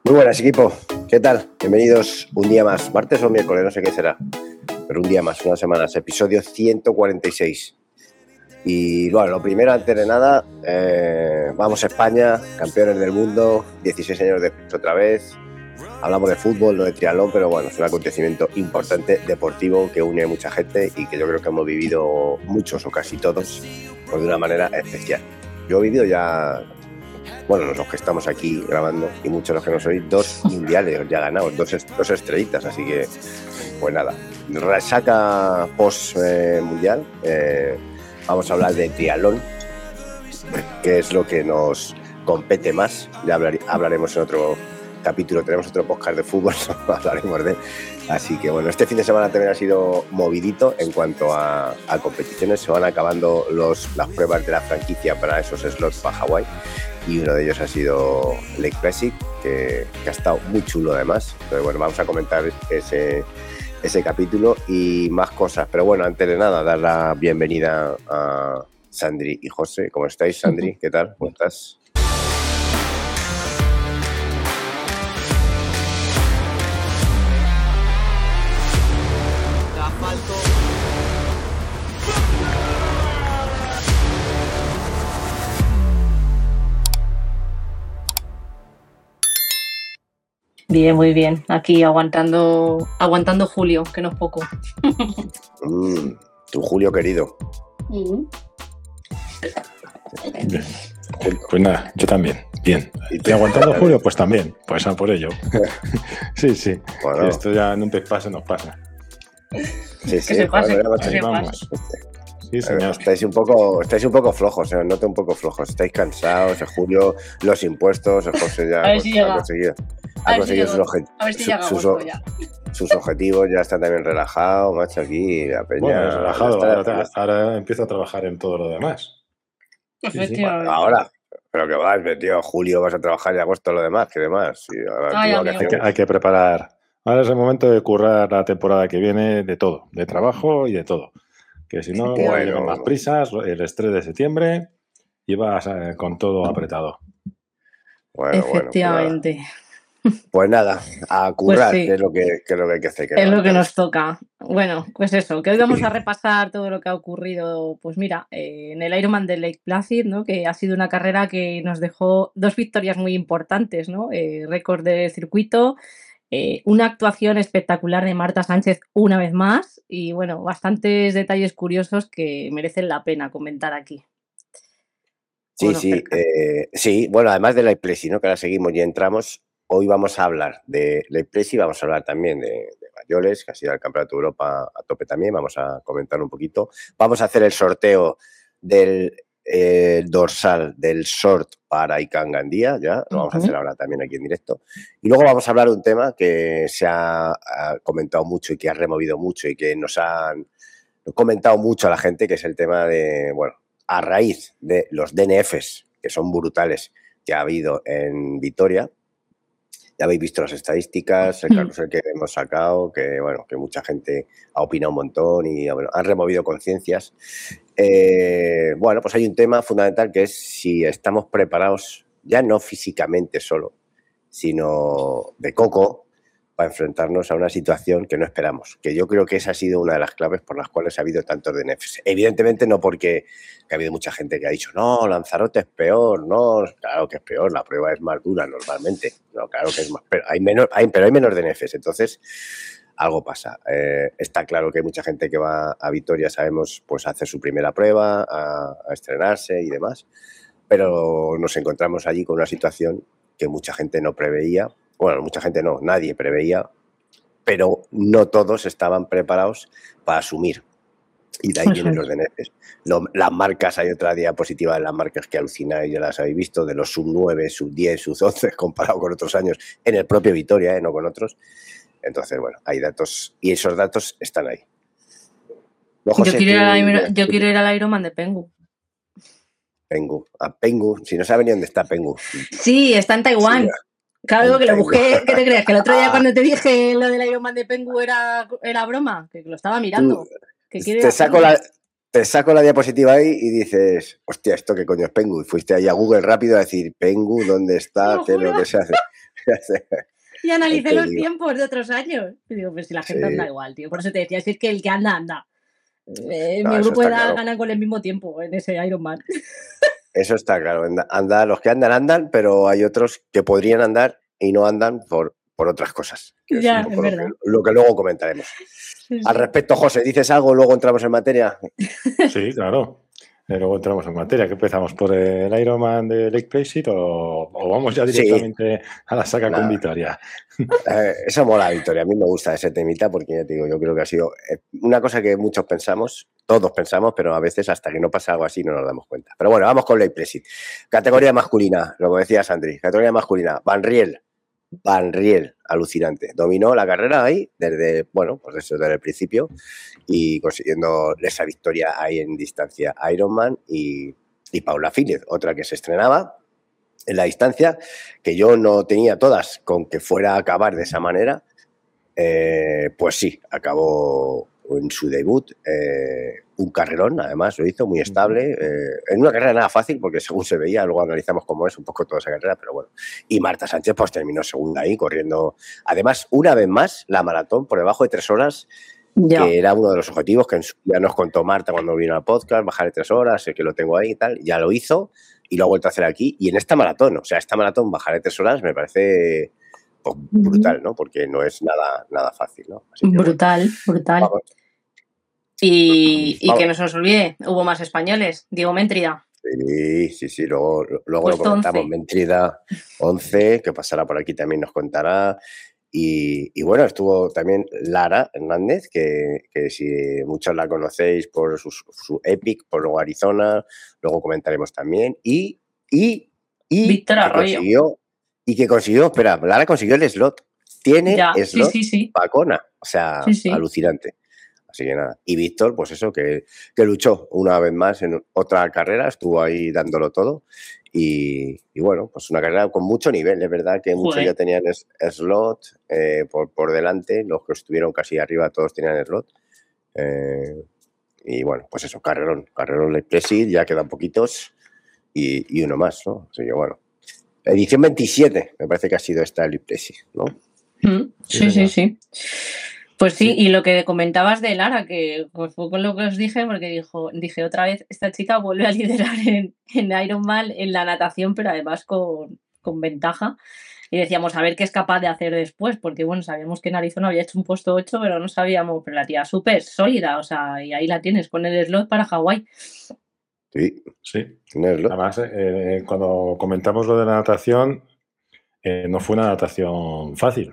Muy buenas, equipo. ¿Qué tal? Bienvenidos un día más, martes o miércoles, no sé qué será, pero un día más, unas semanas, episodio 146. Y bueno, lo primero, antes de nada, vamos a España, campeones del mundo, 16 años después otra vez. Hablamos de fútbol, no de triatlón, pero bueno, es un acontecimiento importante, deportivo, que une a mucha gente y que yo creo que hemos vivido muchos o casi todos, pues de una manera especial. Yo he vivido ya, bueno, los que estamos aquí grabando y muchos de los que no sois, 2 mundiales ya ganados, dos estrellitas, así que, pues nada, resaca post-mundial. Vamos a hablar de triatlón, que es lo que nos compete más. Ya hablaremos en otro capítulo, tenemos otro podcast de fútbol, hablaremos de él. Así que bueno, este fin de semana también ha sido movidito en cuanto a competiciones. Se van acabando las pruebas de la franquicia para esos slots para Hawái, y uno de ellos ha sido Lake Placid, que ha estado muy chulo además. Pero bueno, vamos a comentar ese capítulo y más cosas. Pero bueno, antes de nada, dar la bienvenida a Sandri y José. ¿Cómo estáis, Sandri? ¿Qué tal? ¿Cómo estás? Bien, muy bien. Aquí aguantando julio, que no es poco. Tu Julio querido. Pues nada, yo también. Bien. ¿Y aguantando Julio? Pues también. Pues a por ello. Sí. Bueno. Esto ya en un pase nos pasa. Sí. Que se pase. Ahí vamos. Sí, señor. Estáis un poco flojos, os noto un poco flojos. Estáis cansados, el Julio, los impuestos, el José ya ha conseguido sus objetivos, ya está también relajado, macho, aquí la peña. Bueno, relajado, ahora empiezo a trabajar en todo lo demás. Sí. Ahora, pero que vas, tío, julio vas a trabajar y agosto lo demás, ¿qué demás? Sí, hay que preparar. Ahora es el momento de currar la temporada que viene de todo, de trabajo y de todo. Que si no, llegan más prisas, el estrés de septiembre y vas con todo apretado. Efectivamente. Pues nada, a currar, pues sí. que es lo que hay que hacer. Es lo que nos toca. Bueno, pues eso, que hoy vamos a repasar todo lo que ha ocurrido, pues mira, en el Ironman de Lake Placid, ¿no? Que ha sido una carrera que nos dejó 2 victorias muy importantes, ¿no? Récord de circuito, una actuación espectacular de Marta Sánchez una vez más y, bueno, bastantes detalles curiosos que merecen la pena comentar aquí. Sí. Bueno, además de Lake Placid, ¿no? Que ahora seguimos y entramos. Hoy vamos a hablar de Lake Placid, vamos a hablar también de Mayores, que ha sido el Campeonato de Europa a tope también, vamos a comentar un poquito. Vamos a hacer el sorteo del dorsal del short para Icán Gandía, ya lo vamos a hacer ahora también aquí en directo. Y luego vamos a hablar de un tema que se ha comentado mucho y que ha removido mucho y que nos han comentado mucho a la gente, que es el tema de, bueno, a raíz de los DNFs, que son brutales, que ha habido en Vitoria. Ya habéis visto las estadísticas, el carrusel que hemos sacado, que bueno, que mucha gente ha opinado un montón y bueno, han removido conciencias. Bueno, pues hay un tema fundamental que es si estamos preparados, ya no físicamente solo, sino de coco, para enfrentarnos a una situación que no esperamos. Que yo creo que esa ha sido una de las claves por las cuales ha habido tantos DNFs. Evidentemente no porque ha habido mucha gente que ha dicho no, Lanzarote es peor, no, claro que es peor, la prueba es más dura normalmente, no, claro que es más, pero hay menos DNFs, entonces algo pasa. Está claro que hay mucha gente que va a Vitoria, sabemos, pues a hacer su primera prueba, a estrenarse y demás, pero nos encontramos allí con una situación que mucha gente no preveía. Bueno, mucha gente no, nadie preveía, pero no todos estaban preparados para asumir. Y de ahí vienen los DNFs. Las marcas, hay otra diapositiva de las marcas que alucináis, ya las habéis visto, de los sub-9, sub-10, sub-11, comparado con otros años, en el propio Vitoria, no con otros. Entonces, bueno, hay datos, y esos datos están ahí. No, José, yo quiero ir al Ironman de Penghu. Penghu, si no saben ni dónde está Penghu. Sí, está en Taiwán. Sí, claro, que lo busqué. ¿Qué te crees? Que el otro día cuando te dije lo del Ironman de Penghu era broma, que lo estaba mirando. Te saco la diapositiva ahí y dices, hostia, ¿esto qué coño es Penghu? Y fuiste ahí a Google rápido a decir, Penghu, ¿dónde está? ¿Qué es lo que se hace? Y analicé los tiempos de otros años. Y digo, pues si la gente anda igual, tío. Por eso te decía, si es que el que anda, anda. Mi grupo de edad gana con el mismo tiempo en ese Ironman. Eso está claro. Los que andan, pero hay otros que podrían andar y no andan por otras cosas. Ya, es verdad. Lo que luego comentaremos. Sí. Al respecto, José, ¿dices algo? Luego entramos en materia. Sí, claro. Luego entramos en materia. ¿Qué empezamos? ¿Por el Ironman de Lake Placid o vamos ya directamente a la saga con Vitoria? Eso mola, Vitoria. A mí me gusta ese temita porque ya te digo, yo creo que ha sido una cosa que muchos pensamos, todos pensamos, pero a veces hasta que no pasa algo así no nos damos cuenta. Pero bueno, vamos con Lake Placid. Categoría masculina, lo que decía Sandri. Categoría masculina, Van Riel, alucinante. Dominó la carrera ahí desde el principio y consiguiendo esa victoria ahí en distancia Ironman y Paula Fílez, otra que se estrenaba en la distancia, que yo no tenía todas con que fuera a acabar de esa manera, pues sí, acabó en su debut, un carrerón, además lo hizo muy estable, en una carrera nada fácil, porque según se veía, luego analizamos cómo es un poco toda esa carrera, pero bueno. Y Marta Sánchez pues terminó segunda ahí, corriendo, además, una vez más, la maratón por debajo de 3 horas, que era uno de los objetivos que ya nos contó Marta cuando vino al podcast, bajar de 3 horas, que lo tengo ahí y tal, ya lo hizo, y lo ha vuelto a hacer aquí, y en esta maratón, bajar de 3 horas me parece pues, brutal, ¿no? Porque no es nada fácil, ¿no? Así que, brutal. Vamos. Y que no se nos olvide, hubo más españoles. Diego Méntrida. Sí. Luego pues lo comentamos. 11. Méntrida, 11, que pasará por aquí también nos contará. Y bueno, estuvo también Lara Hernández, que si muchos la conocéis por su Epic, por luego Arizona, luego comentaremos también. Y Víctor Arroyo. Espera, Lara consiguió el slot. Tiene slot sí. Pacona, o sea, alucinante. Así que nada. Y Víctor, pues eso, que luchó una vez más en otra carrera, estuvo ahí dándolo todo. Y bueno, pues una carrera con mucho nivel. Es verdad que muchos ya tenían slot por delante. Los que estuvieron casi arriba todos tenían slot. Y bueno, pues eso, carrerón Lake Placid, ya quedan poquitos. Y uno más, ¿no? Así que bueno. Edición 27, me parece que ha sido esta Lake Placid, ¿no? Sí. Pues sí, y lo que comentabas de Lara, que pues fue con lo que os dije, porque dije otra vez, esta chica vuelve a liderar en Ironman, en la natación, pero además con ventaja. Y decíamos, a ver qué es capaz de hacer después, porque bueno, sabíamos que en Arizona había hecho un puesto 8, pero no sabíamos, pero la tía súper sólida, o sea, y ahí la tienes, con el slot para Hawái. Sí. Además, cuando comentamos lo de la natación, no fue una natación fácil,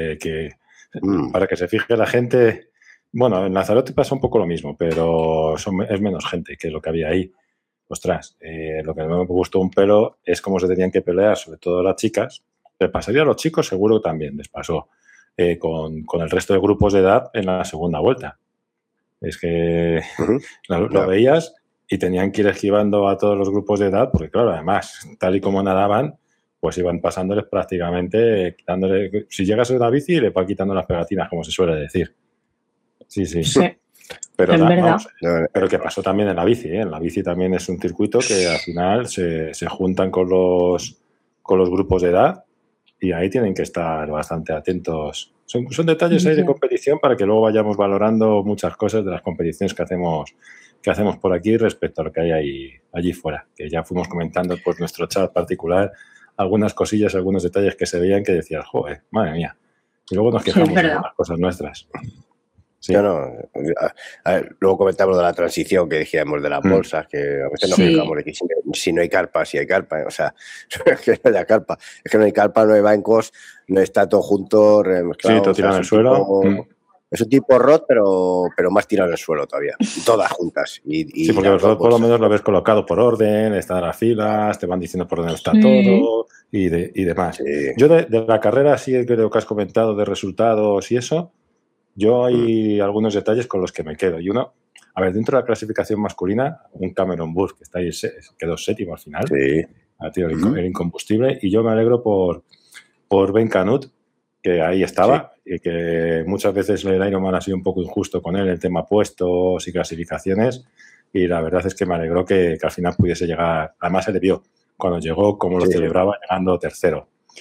para que se fije la gente, bueno, en Lanzarote pasa un poco lo mismo, pero es menos gente que lo que había ahí. Ostras, lo que no me gustó un pelo es cómo se tenían que pelear, sobre todo las chicas. Le pasaría a los chicos, seguro también les pasó, con el resto de grupos de edad en la segunda vuelta. Es que lo veías y tenían que ir esquivando a todos los grupos de edad, porque claro, además, tal y como nadaban, pues iban pasándoles prácticamente, quitándole, si llegas a una bici, le va quitando las pegatinas, como se suele decir. Sí. Pero pero que pasó también en la bici, ¿eh? En la bici también es un circuito que al final se juntan con los grupos de edad y ahí tienen que estar bastante atentos. Son detalles ahí de competición para que luego vayamos valorando muchas cosas de las competiciones que hacemos por aquí respecto a lo que hay allí fuera, que ya fuimos comentando por nuestro chat particular algunas cosillas, algunos detalles que se veían que decías, joder, madre mía. Y luego nos quejamos de las cosas nuestras. Sí. A ver, luego comentamos de la transición que decíamos de las bolsas, que a veces nos quejamos de que si no hay carpa, si hay carpa. O sea, es que no hay carpa. Es que no hay carpa, no hay bancos, no está todo junto, remezclado. Sí, todo tirado en el suelo. Es un tipo rod, pero más tirado en el suelo todavía. Todas juntas. Sí, porque el rod por lo menos lo ves colocado por orden, están las filas, te van diciendo por dónde está todo y demás. Sí. Yo de la carrera, sí, creo que has comentado de resultados y eso, yo hay algunos detalles con los que me quedo. Y uno, a ver, dentro de la clasificación masculina, un Cameron Burke que está ahí, quedó séptimo al final. Sí. El incombustible. Y yo me alegro por Ben Canut, que ahí estaba, y que muchas veces el Ironman ha sido un poco injusto con él, el tema puestos y clasificaciones, y la verdad es que me alegró que al final pudiese llegar, además se le vio cuando llegó, como lo celebraba, llegando tercero.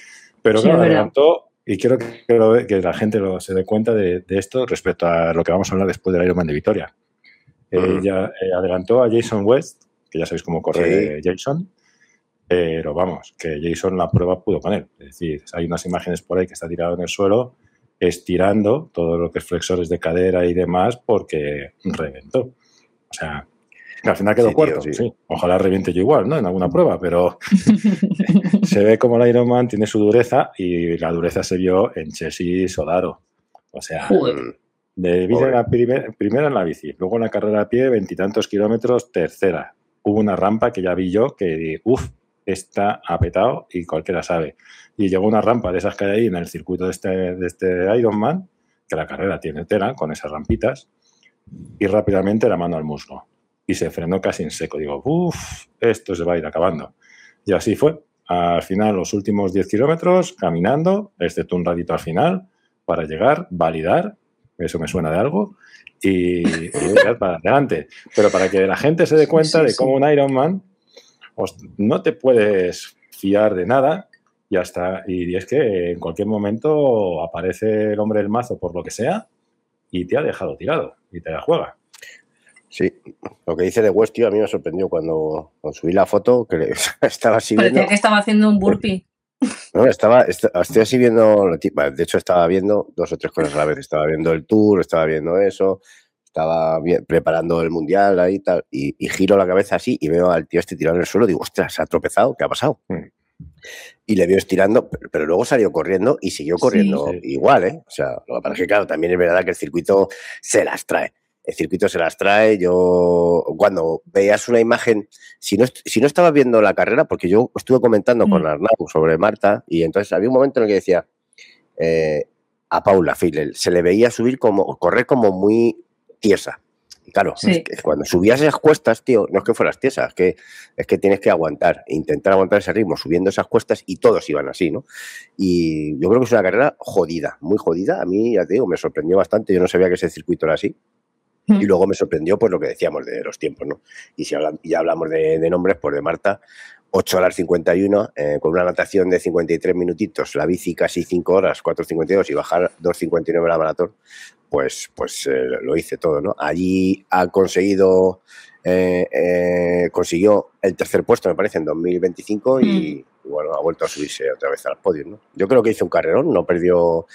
Pero Sí, claro, es verdad. adelantó, y quiero que la gente se dé cuenta de esto respecto a lo que vamos a hablar después del Ironman de Vitoria. Ella adelantó a Jason West, que ya sabéis cómo corre Jason, pero vamos, que Jason la prueba pudo con él. Es decir, hay unas imágenes por ahí que está tirado en el suelo, estirando todo lo que es flexores de cadera y demás, porque reventó. O sea, al final quedó cuarto, tío, sí. Ojalá reviente yo igual, ¿no? En alguna prueba, pero se ve como el Ironman tiene su dureza y la dureza se vio en Chessy Sodaro. O sea, de bici primera en la bici, luego en la carrera a pie, 20 y tantos kilómetros, tercera. Hubo una rampa que ya vi yo que, está apetado y cualquiera sabe. Y llegó una rampa de esas que hay ahí en el circuito de este Ironman, que la carrera tiene tela con esas rampitas, y rápidamente la mano al muslo. Y se frenó casi en seco. Digo, esto se va a ir acabando. Y así fue. Al final, los últimos 10 kilómetros, caminando, excepto un ratito al final, para llegar, validar, eso me suena de algo, y ir para adelante. Pero para que la gente se dé cuenta de cómo un Ironman, no te puedes fiar de nada y es que en cualquier momento aparece el hombre del mazo por lo que sea y te ha dejado tirado y te la juega. Sí, lo que dice de West, tío, a mí me sorprendió cuando subí la foto, que estaba así viendo... Parecía que estaba haciendo un burpee. No, estoy así viendo, de hecho estaba viendo 2 o 3 cosas a la vez, estaba viendo el Tour, estaba viendo eso, estaba preparando el Mundial ahí tal, y giro la cabeza así y veo al tío este tirado en el suelo, digo, ostras, se ha tropezado, ¿qué ha pasado? Y le veo estirando, pero luego salió corriendo y siguió corriendo igual, ¿eh? O sea, lo que pasa es que, claro, también es verdad que el circuito se las trae. El circuito se las trae. Yo, cuando veías una imagen, si no estabas viendo la carrera, porque yo estuve comentando con Arnau sobre Marta, y entonces había un momento en el que decía a Paula Fillel, se le veía correr como muy tiesa. Y claro, es que cuando subías esas cuestas, tío, no es que fueras tiesa, es que tienes que intentar aguantar ese ritmo subiendo esas cuestas, y todos iban así, ¿no? Y yo creo que es una carrera jodida, muy jodida. A mí, ya te digo, me sorprendió bastante. Yo no sabía que ese circuito era así. Y luego me sorprendió pues lo que decíamos de los tiempos, ¿no? Y si ya hablamos de nombres, pues de Marta, 8 horas 51, con una natación de 53 minutitos, la bici casi 5 horas, 4.52, y bajar 2.59 la maratón, pues lo hice todo, ¿no? Allí ha consiguió el tercer puesto, me parece, en 2025, y bueno, ha vuelto a subirse otra vez al podio, ¿no? Yo creo que hizo un carrerón, no perdió...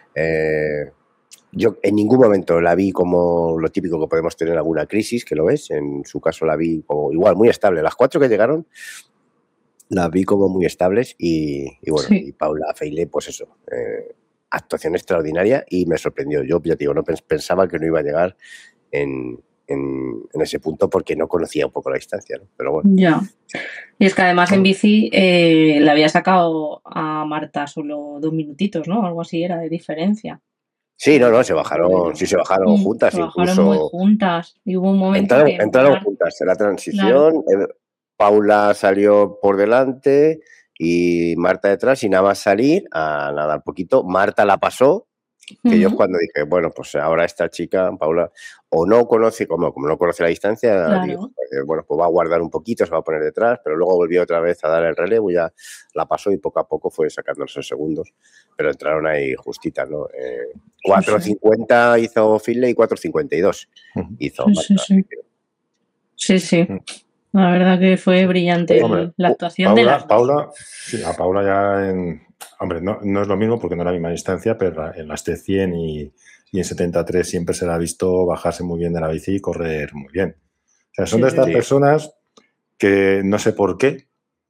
Yo en ningún momento la vi como lo típico que podemos tener alguna crisis, que lo es. En su caso la vi como igual, muy estable. Las 4 que llegaron las vi como muy estables y bueno, y Paula Fillel, pues eso, actuación extraordinaria, y me sorprendió. Yo ya te digo, no pensaba que no iba a llegar en ese punto, porque no conocía un poco la distancia, ¿no? Pero bueno. Ya. Y es que además en bici le había sacado a Marta solo 2 minutitos, ¿no? Algo así era de diferencia. Sí, no, se bajaron juntas. Se bajaron incluso muy juntas. Y hubo un momento entraron juntas en la transición. Claro. Paula salió por delante y Marta detrás, y nada más salir a nadar poquito, Marta la pasó, que yo es cuando dije, bueno, pues ahora esta chica, Paula, o no conoce, como no conoce la distancia, digo, bueno, pues va a guardar un poquito, se va a poner detrás, pero luego volvió otra vez a dar el relevo, ya la pasó y poco a poco fue sacando esos segundos, pero entraron ahí justitas, ¿no? 4.50 hizo Fillel y 4.52 hizo Marta. Sí. La verdad que fue brillante la actuación de las Paula, sí, a Paula ya hombre, no es lo mismo porque no es la misma distancia, pero en las T100 y en 73 siempre se la ha visto bajarse muy bien de la bici y correr muy bien. O sea, son de estas personas que no sé por qué,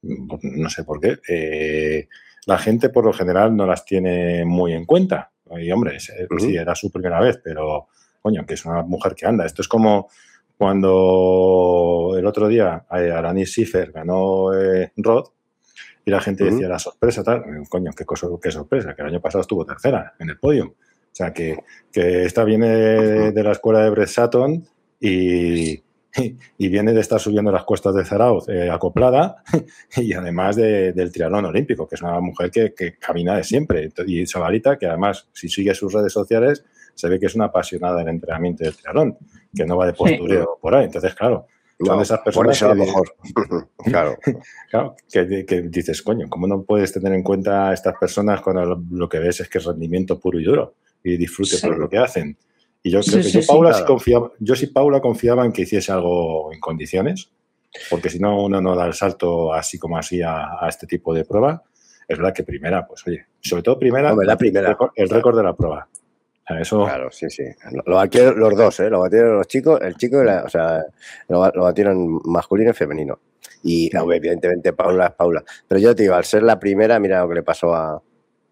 la gente por lo general no las tiene muy en cuenta. Y hombre, sí, era su primera vez, pero coño, que es una mujer que anda. Esto es como cuando el otro día Alanis Schiffer ganó Rod, y la gente decía la sorpresa, tal. Coño, qué sorpresa, que el año pasado estuvo tercera en el podio. O sea, que esta viene de la escuela de Brett Sutton y viene de estar subiendo las cuestas de Zarauz acoplada, y además del triatlón olímpico, que es una mujer que camina de siempre. Y chavalita, que además, si sigue sus redes sociales, se ve que es una apasionada del entrenamiento del triatlón, que no va de postureo por ahí. Entonces, claro, Son esas personas por eso a lo mejor. Claro. Claro, que dices, coño, ¿cómo no puedes tener en cuenta a estas personas cuando lo que ves es que es rendimiento puro y duro y disfrute por lo que hacen? Y yo creo que Paula sí confiaba, Paula confiaba en que hiciese algo en condiciones, porque si no, uno no da el salto así como así a este tipo de prueba. Es verdad que primera, pues oye, sobre todo primera, hombre, la primera. El récord de la prueba. O sea, eso... Claro, sí. Lo batieron los dos, ¿eh? Lo batieron los chicos, el chico y o sea, lo batieron masculino y femenino. Y evidentemente Paula es Paula. Pero yo te digo, al ser la primera, mira lo que le pasó a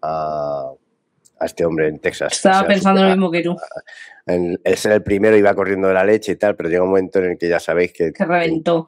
este hombre en Texas. Estaba pensando lo mismo que tú. El ser el primero iba corriendo de la leche y tal, pero llega un momento en el que ya sabéis que reventó.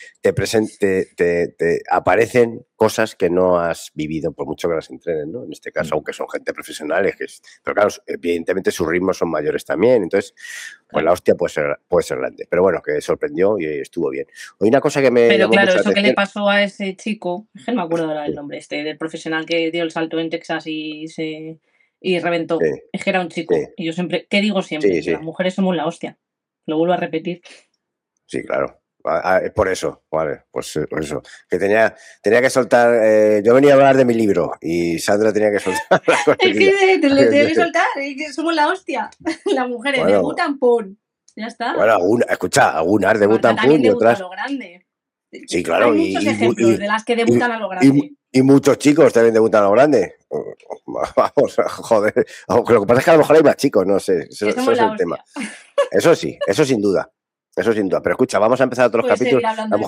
Te aparecen cosas que no has vivido por mucho que las entrenen, ¿no? En este caso, aunque son gente profesional, pero claro, evidentemente sus ritmos son mayores también, entonces pues la hostia puede ser grande, pero bueno, que sorprendió y estuvo bien. Hoy una cosa que me pero llamó claro, mucho eso la que le pasó a ese chico, es que no me acuerdo ahora el nombre, del profesional que dio el salto en Texas y reventó. Sí. Es que era un chico. Sí. Y yo siempre, ¿qué digo siempre? Sí. Las mujeres somos la hostia. Lo vuelvo a repetir. Sí, claro. Por eso, vale, pues eso. Que tenía que soltar. Yo venía a hablar de mi libro y Sandra tenía que soltar. Es que te lo tengo que soltar, es que somos la hostia. Las mujeres debutan, ¡pum! Ya está. Bueno, algunas debutan, ¡pum! Y otras. A lo grande. Sí, claro. Hay muchos ejemplos de las que debutan a lo grande. Y muchos chicos también debutan a lo grande. Vamos, joder. Lo que pasa es que a lo mejor hay más chicos, no sé. Eso es el tema. Eso sí, eso sin duda. Pero escucha, vamos a empezar otros capítulos.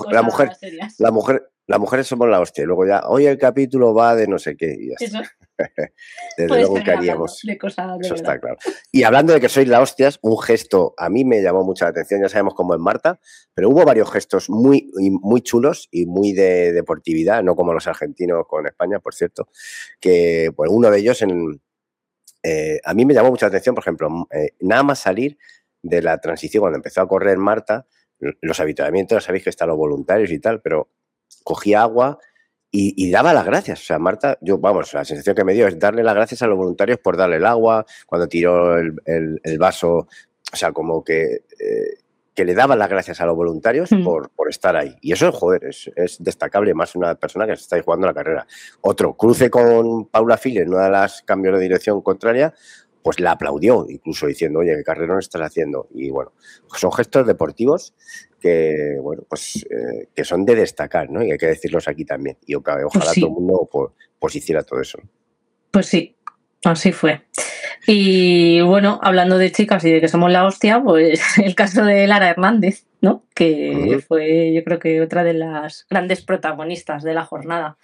Las mujeres somos la hostia. Y luego ya, hoy el capítulo va de no sé qué. Y ya está. Desde luego que haríamos. Eso está claro. Y hablando de que sois la hostias, un gesto a mí me llamó mucha atención. Ya sabemos cómo es Marta, pero hubo varios gestos muy chulos y muy de deportividad, no como los argentinos con España, por cierto. Que pues uno de ellos a mí me llamó mucha atención, por ejemplo, nada más salir de la transición, cuando empezó a correr Marta, los avituallamientos, sabéis que están los voluntarios y tal, pero cogía agua y daba las gracias. O sea, Marta, la sensación que me dio es darle las gracias a los voluntarios por darle el agua, cuando tiró el vaso, o sea, como que le daban las gracias a los voluntarios por estar ahí. Y eso, joder, es destacable, más una persona que se está jugando la carrera. Otro, cruce con Paula Fili en una de las cambios de dirección contraria, pues la aplaudió, incluso diciendo, oye, ¿qué carrerón estás haciendo? Y bueno, son gestos deportivos que, bueno, pues que son de destacar, ¿no? Y hay que decirlos aquí también. Y ojalá todo el mundo pues hiciera todo eso. Pues sí, así fue. Y bueno, hablando de chicas y de que somos la hostia, pues el caso de Lara Hernández, ¿no? Que fue, yo creo que otra de las grandes protagonistas de la jornada.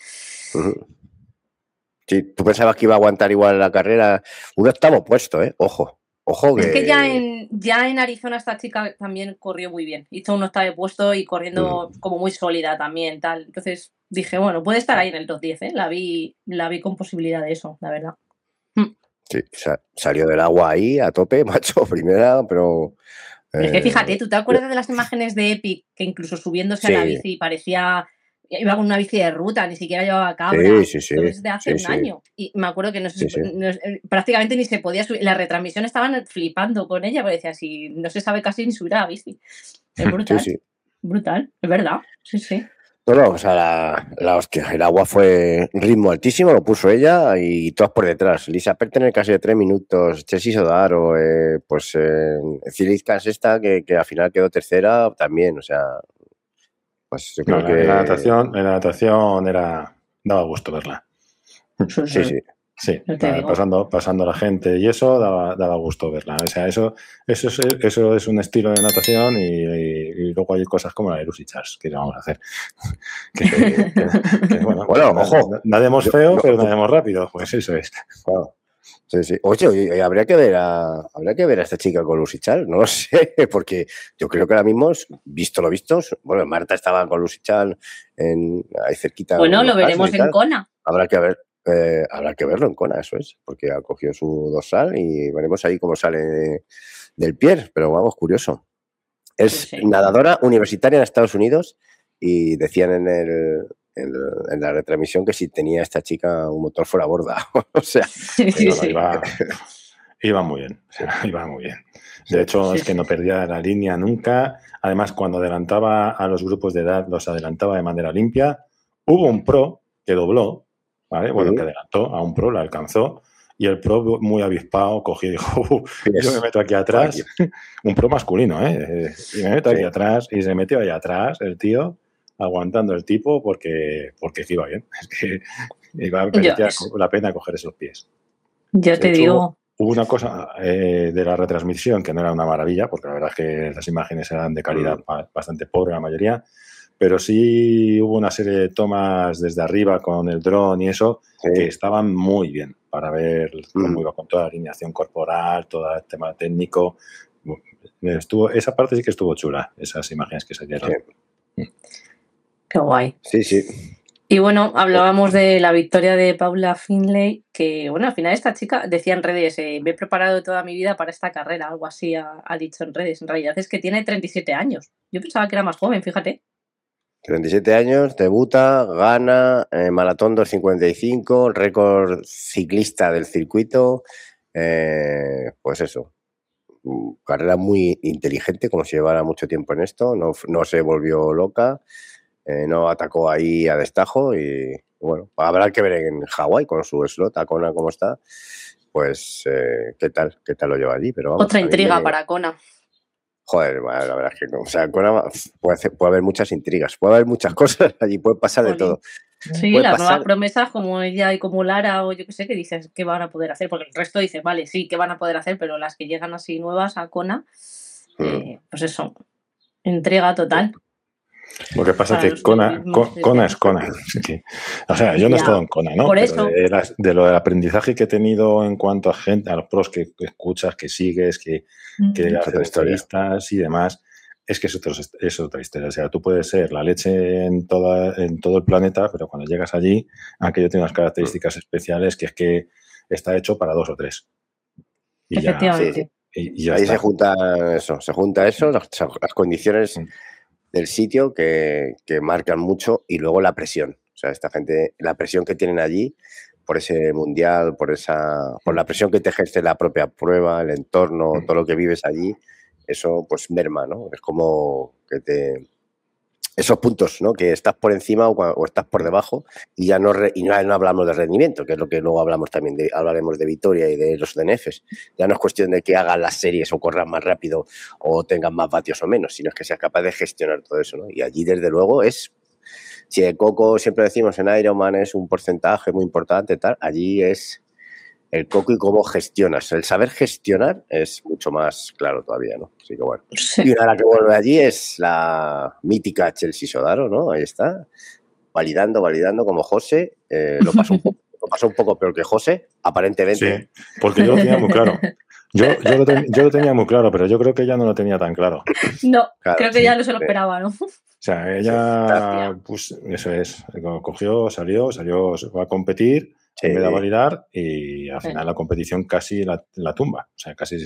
Sí, tú pensabas que iba a aguantar igual la carrera. Un 8º puesto, ¿eh? Ojo que... Es que ya en Arizona esta chica también corrió muy bien. Hizo un 8º puesto y corriendo como muy sólida también, tal. Entonces dije, bueno, puede estar ahí en el top 10, ¿eh? La vi con posibilidad de eso, la verdad. Sí, salió del agua ahí a tope, macho, primera, pero... Es que fíjate, ¿tú te acuerdas de las imágenes de Epic? Que incluso subiéndose a la bici parecía... Iba con una bici de ruta, ni siquiera llevaba cabra. Sí. Desde hace un año. Y me acuerdo que prácticamente ni se podía subir. La retransmisión estaban flipando con ella, porque decía, si no se sabe casi ni subir a la bici. Es brutal. Brutal, es verdad. Sí. No, o sea, la hostia, el agua fue ritmo altísimo, lo puso ella y todas por detrás. Lisa Pertener casi de 3 minutos, Chessy Sodaro, pues Cilica esta que al final quedó tercera también, o sea... Pues yo creo que... La natación daba gusto verla. Sí, pasando la gente y eso daba gusto verla. O sea, eso es un estilo de natación y luego hay cosas como la de Lucy Charles que vamos a hacer. Bueno, ojo, nademos feo, pero nademos rápido. Pues eso es. Claro. Sí. Oye, habría que ver a esta chica con Lucy Charles, no lo sé, porque yo creo que ahora mismo, visto lo visto, bueno, Marta estaba con Lucy Charles ahí cerquita. Bueno, lo veremos en Kona. Habrá que verlo en Kona, eso es, porque ha cogido su dorsal y veremos ahí cómo sale del Pierre, pero vamos, curioso. Es nadadora universitaria en Estados Unidos y decían en la retransmisión que si tenía esta chica un motor fuera borda. O sea, Iba muy bien, o sea, iba muy bien. De hecho, es que no perdía la línea nunca. Además, cuando adelantaba a los grupos de edad, los adelantaba de manera limpia. Hubo un pro que dobló, ¿vale? Bueno, que adelantó a un pro, la alcanzó. Y el pro, muy avispado, cogió y dijo, yo me meto aquí atrás. Un pro masculino, ¿eh? Y me meto aquí atrás. Y se metió ahí atrás el tío, aguantando el tipo porque iba bien. Es que merecía la pena coger esos pies. Yo te digo. Hubo una cosa de la retransmisión que no era una maravilla, porque la verdad es que las imágenes eran de calidad bastante pobre la mayoría, pero sí hubo una serie de tomas desde arriba con el dron y eso que estaban muy bien para ver cómo iba con toda la alineación corporal, todo el tema técnico. Esa parte sí que estuvo chula, esas imágenes que se dieron. Qué guay. Sí, sí. Y bueno, hablábamos de la victoria de Paula Findlay, que bueno, al final esta chica decía en redes, me he preparado toda mi vida para esta carrera, algo así ha dicho en redes. En realidad es que tiene 37 años. Yo pensaba que era más joven, fíjate. 37 años, debuta, gana, maratón 2:55, récord ciclista del circuito. Pues eso, carrera muy inteligente, como si llevara mucho tiempo en esto, no se volvió loca. No atacó ahí a destajo y bueno, habrá que ver en Hawái con su slot, a Kona cómo está, pues qué tal lo lleva allí. Pero vamos, otra intriga para Kona. Joder, bueno, la verdad es que o sea, Kona puede haber muchas intrigas, puede haber muchas cosas allí, puede pasar de todo. Sí, las nuevas promesas como ella y como Lara o yo qué sé, que dices que van a poder hacer, porque el resto dices, vale, sí, que van a poder hacer, pero las que llegan así nuevas a Kona, pues eso, intriga total. Lo que pasa es que Kona es Kona. O sea, yo no he estado en Kona, ¿no? Por pero eso. de lo del aprendizaje que he tenido en cuanto a gente, a los pros que escuchas, que sigues, que hacen entrevistas y demás, es que es otra historia. O sea, tú puedes ser la leche en todo el planeta, pero cuando llegas allí, aquello tiene unas características especiales que es que está hecho para 2 o 3. Y efectivamente. Y ahí se junta eso, las condiciones del sitio que marcan mucho y luego la presión. O sea, esta gente, la presión que tienen allí por ese mundial, por la presión que te ejerce la propia prueba, el entorno, todo lo que vives allí, eso pues merma, ¿no? Es como que esos puntos, ¿no? Que estás por encima o estás por debajo y ya no hablamos de rendimiento, que es lo que luego hablaremos de Vitoria y de los DNFs. Ya no es cuestión de que hagan las series o corran más rápido o tengan más vatios o menos, sino es que seas capaz de gestionar todo eso, ¿no? Y allí, desde luego, si el coco, siempre decimos en Ironman, es un porcentaje muy importante, tal, allí es el coco y cómo gestionas. El saber gestionar es mucho más claro todavía, ¿no? Así que bueno. Sí. Y una de las que vuelve allí es la mítica Chelsea Sodaro, ¿no? Ahí está, validando como José. Lo pasó un poco peor que José, aparentemente. Sí, porque yo lo tenía muy claro. Yo lo tenía muy claro, pero yo creo que ella no lo tenía tan claro. No, claro, creo que ella no se lo esperaba, ¿no? O sea, ella, pues eso es, cogió, salió, se fue a competir, en vez de validar, y al final la competición casi la tumba. O sea, casi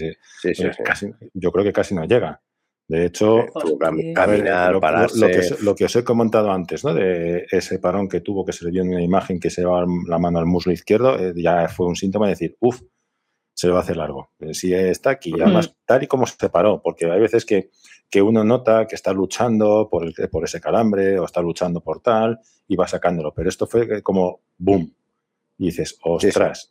yo creo que casi no llega. De hecho, caminar, pararse. Lo que os he comentado antes, ¿no? De ese parón que tuvo, que se le vio en una imagen que se llevaba la mano al muslo izquierdo, ya fue un síntoma de decir, se le va a hacer largo. Si está aquí, además, tal y como se paró, porque hay veces que uno nota que está luchando por ese calambre o está luchando por tal y va sacándolo. Pero esto fue como boom. Y dices, ostras.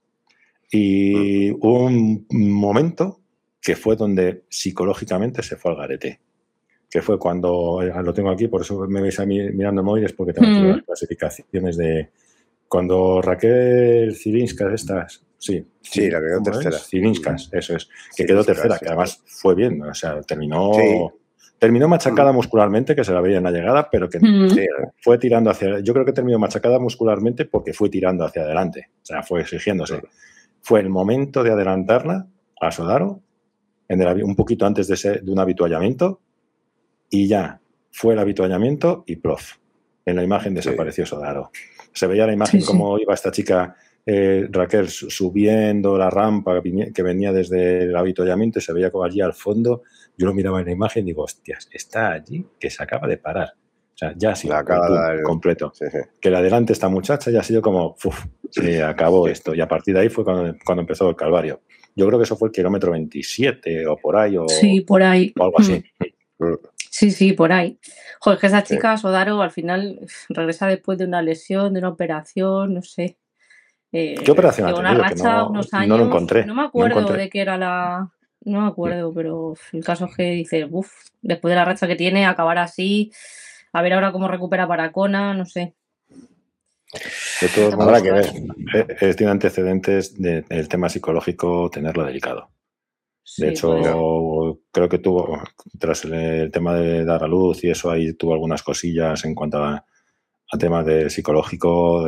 Y hubo un momento que fue donde psicológicamente se fue al garete. Que fue cuando, lo tengo aquí, por eso me veis a mí mirando móviles, porque tengo las clasificaciones de cuando Raquel Zilinskas Sí, la quedó tercera. Zilinskas, eso es. Que quedó tercera, que además fue bien. O sea, terminó machacada muscularmente, que se la veía en la llegada, pero que fue tirando hacia... Yo creo que terminó machacada muscularmente porque fue tirando hacia adelante. O sea, fue exigiéndose. Fue el momento de adelantarla a Sodaro, un poquito antes de un avituallamiento, y ya fue el avituallamiento y plof. En la imagen desapareció Sodaro. Se veía la imagen como iba esta chica... Raquel subiendo la rampa que venía desde el avituallamiento y se veía como allí al fondo. Yo lo miraba en la imagen y digo, hostias, está allí que se acaba de parar. O sea, ya ha sido completo. Sí. Que la adelante esta muchacha ya ha sido como, se acabó esto. Y a partir de ahí fue cuando empezó el calvario. yo creo que eso fue el kilómetro 27 o por ahí, Sí, por ahí. o algo así. Sí, por ahí. Joder, que esa chica, Sodaro, al final regresa después de una lesión, de una operación, no sé. ¿Qué operación ha Lleva una tenido? Que racha, unos años. no lo encontré. No me acuerdo de qué era la. No me acuerdo, pero el caso es que dice, después de la racha que tiene, acabar así, a ver ahora cómo recupera para Kona, no sé. De todos modos, tiene antecedentes del tema psicológico, tenerlo delicado. De hecho, creo que tuvo, tras el tema de dar a luz y eso, ahí tuvo algunas cosillas en cuanto a temas de psicológico,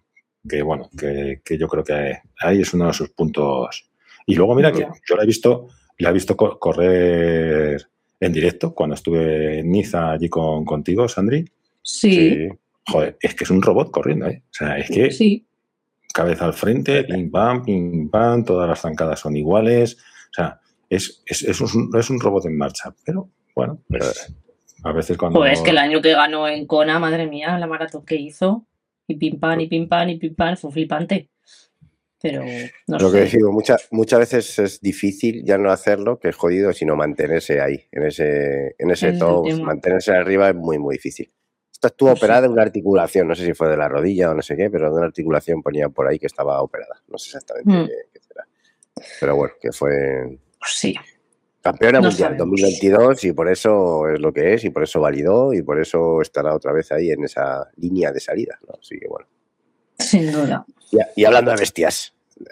que yo creo que ahí es uno de sus puntos. Y luego, mira, que yo la he visto correr en directo cuando estuve en Niza allí contigo, Sandri. Sí. Joder, es que es un robot corriendo, ¿eh? O sea, es que cabeza al frente, pim, pam, todas las zancadas son iguales. O sea, es un robot en marcha. Pero, bueno, a veces cuando... Pues es que el año que ganó en Kona, madre mía, la maratón que hizo, y pim, pam, y pim, pam, y pim, pam, fue flipante. Pero no Lo sé. que digo, muchas veces es difícil ya no hacerlo, que es jodido, sino mantenerse ahí, en ese top, mantenerse arriba es muy, muy difícil. Esta estuvo operada en una articulación, no sé si fue de la rodilla o no sé qué, pero de una articulación ponía por ahí que estaba operada. No sé exactamente qué será. Pero bueno, que fue campeona mundial 2022 y por eso es lo que es y por eso validó y por eso estará otra vez ahí en esa línea de salida, ¿no? Así que bueno. Sin duda. Y hablando de bestias,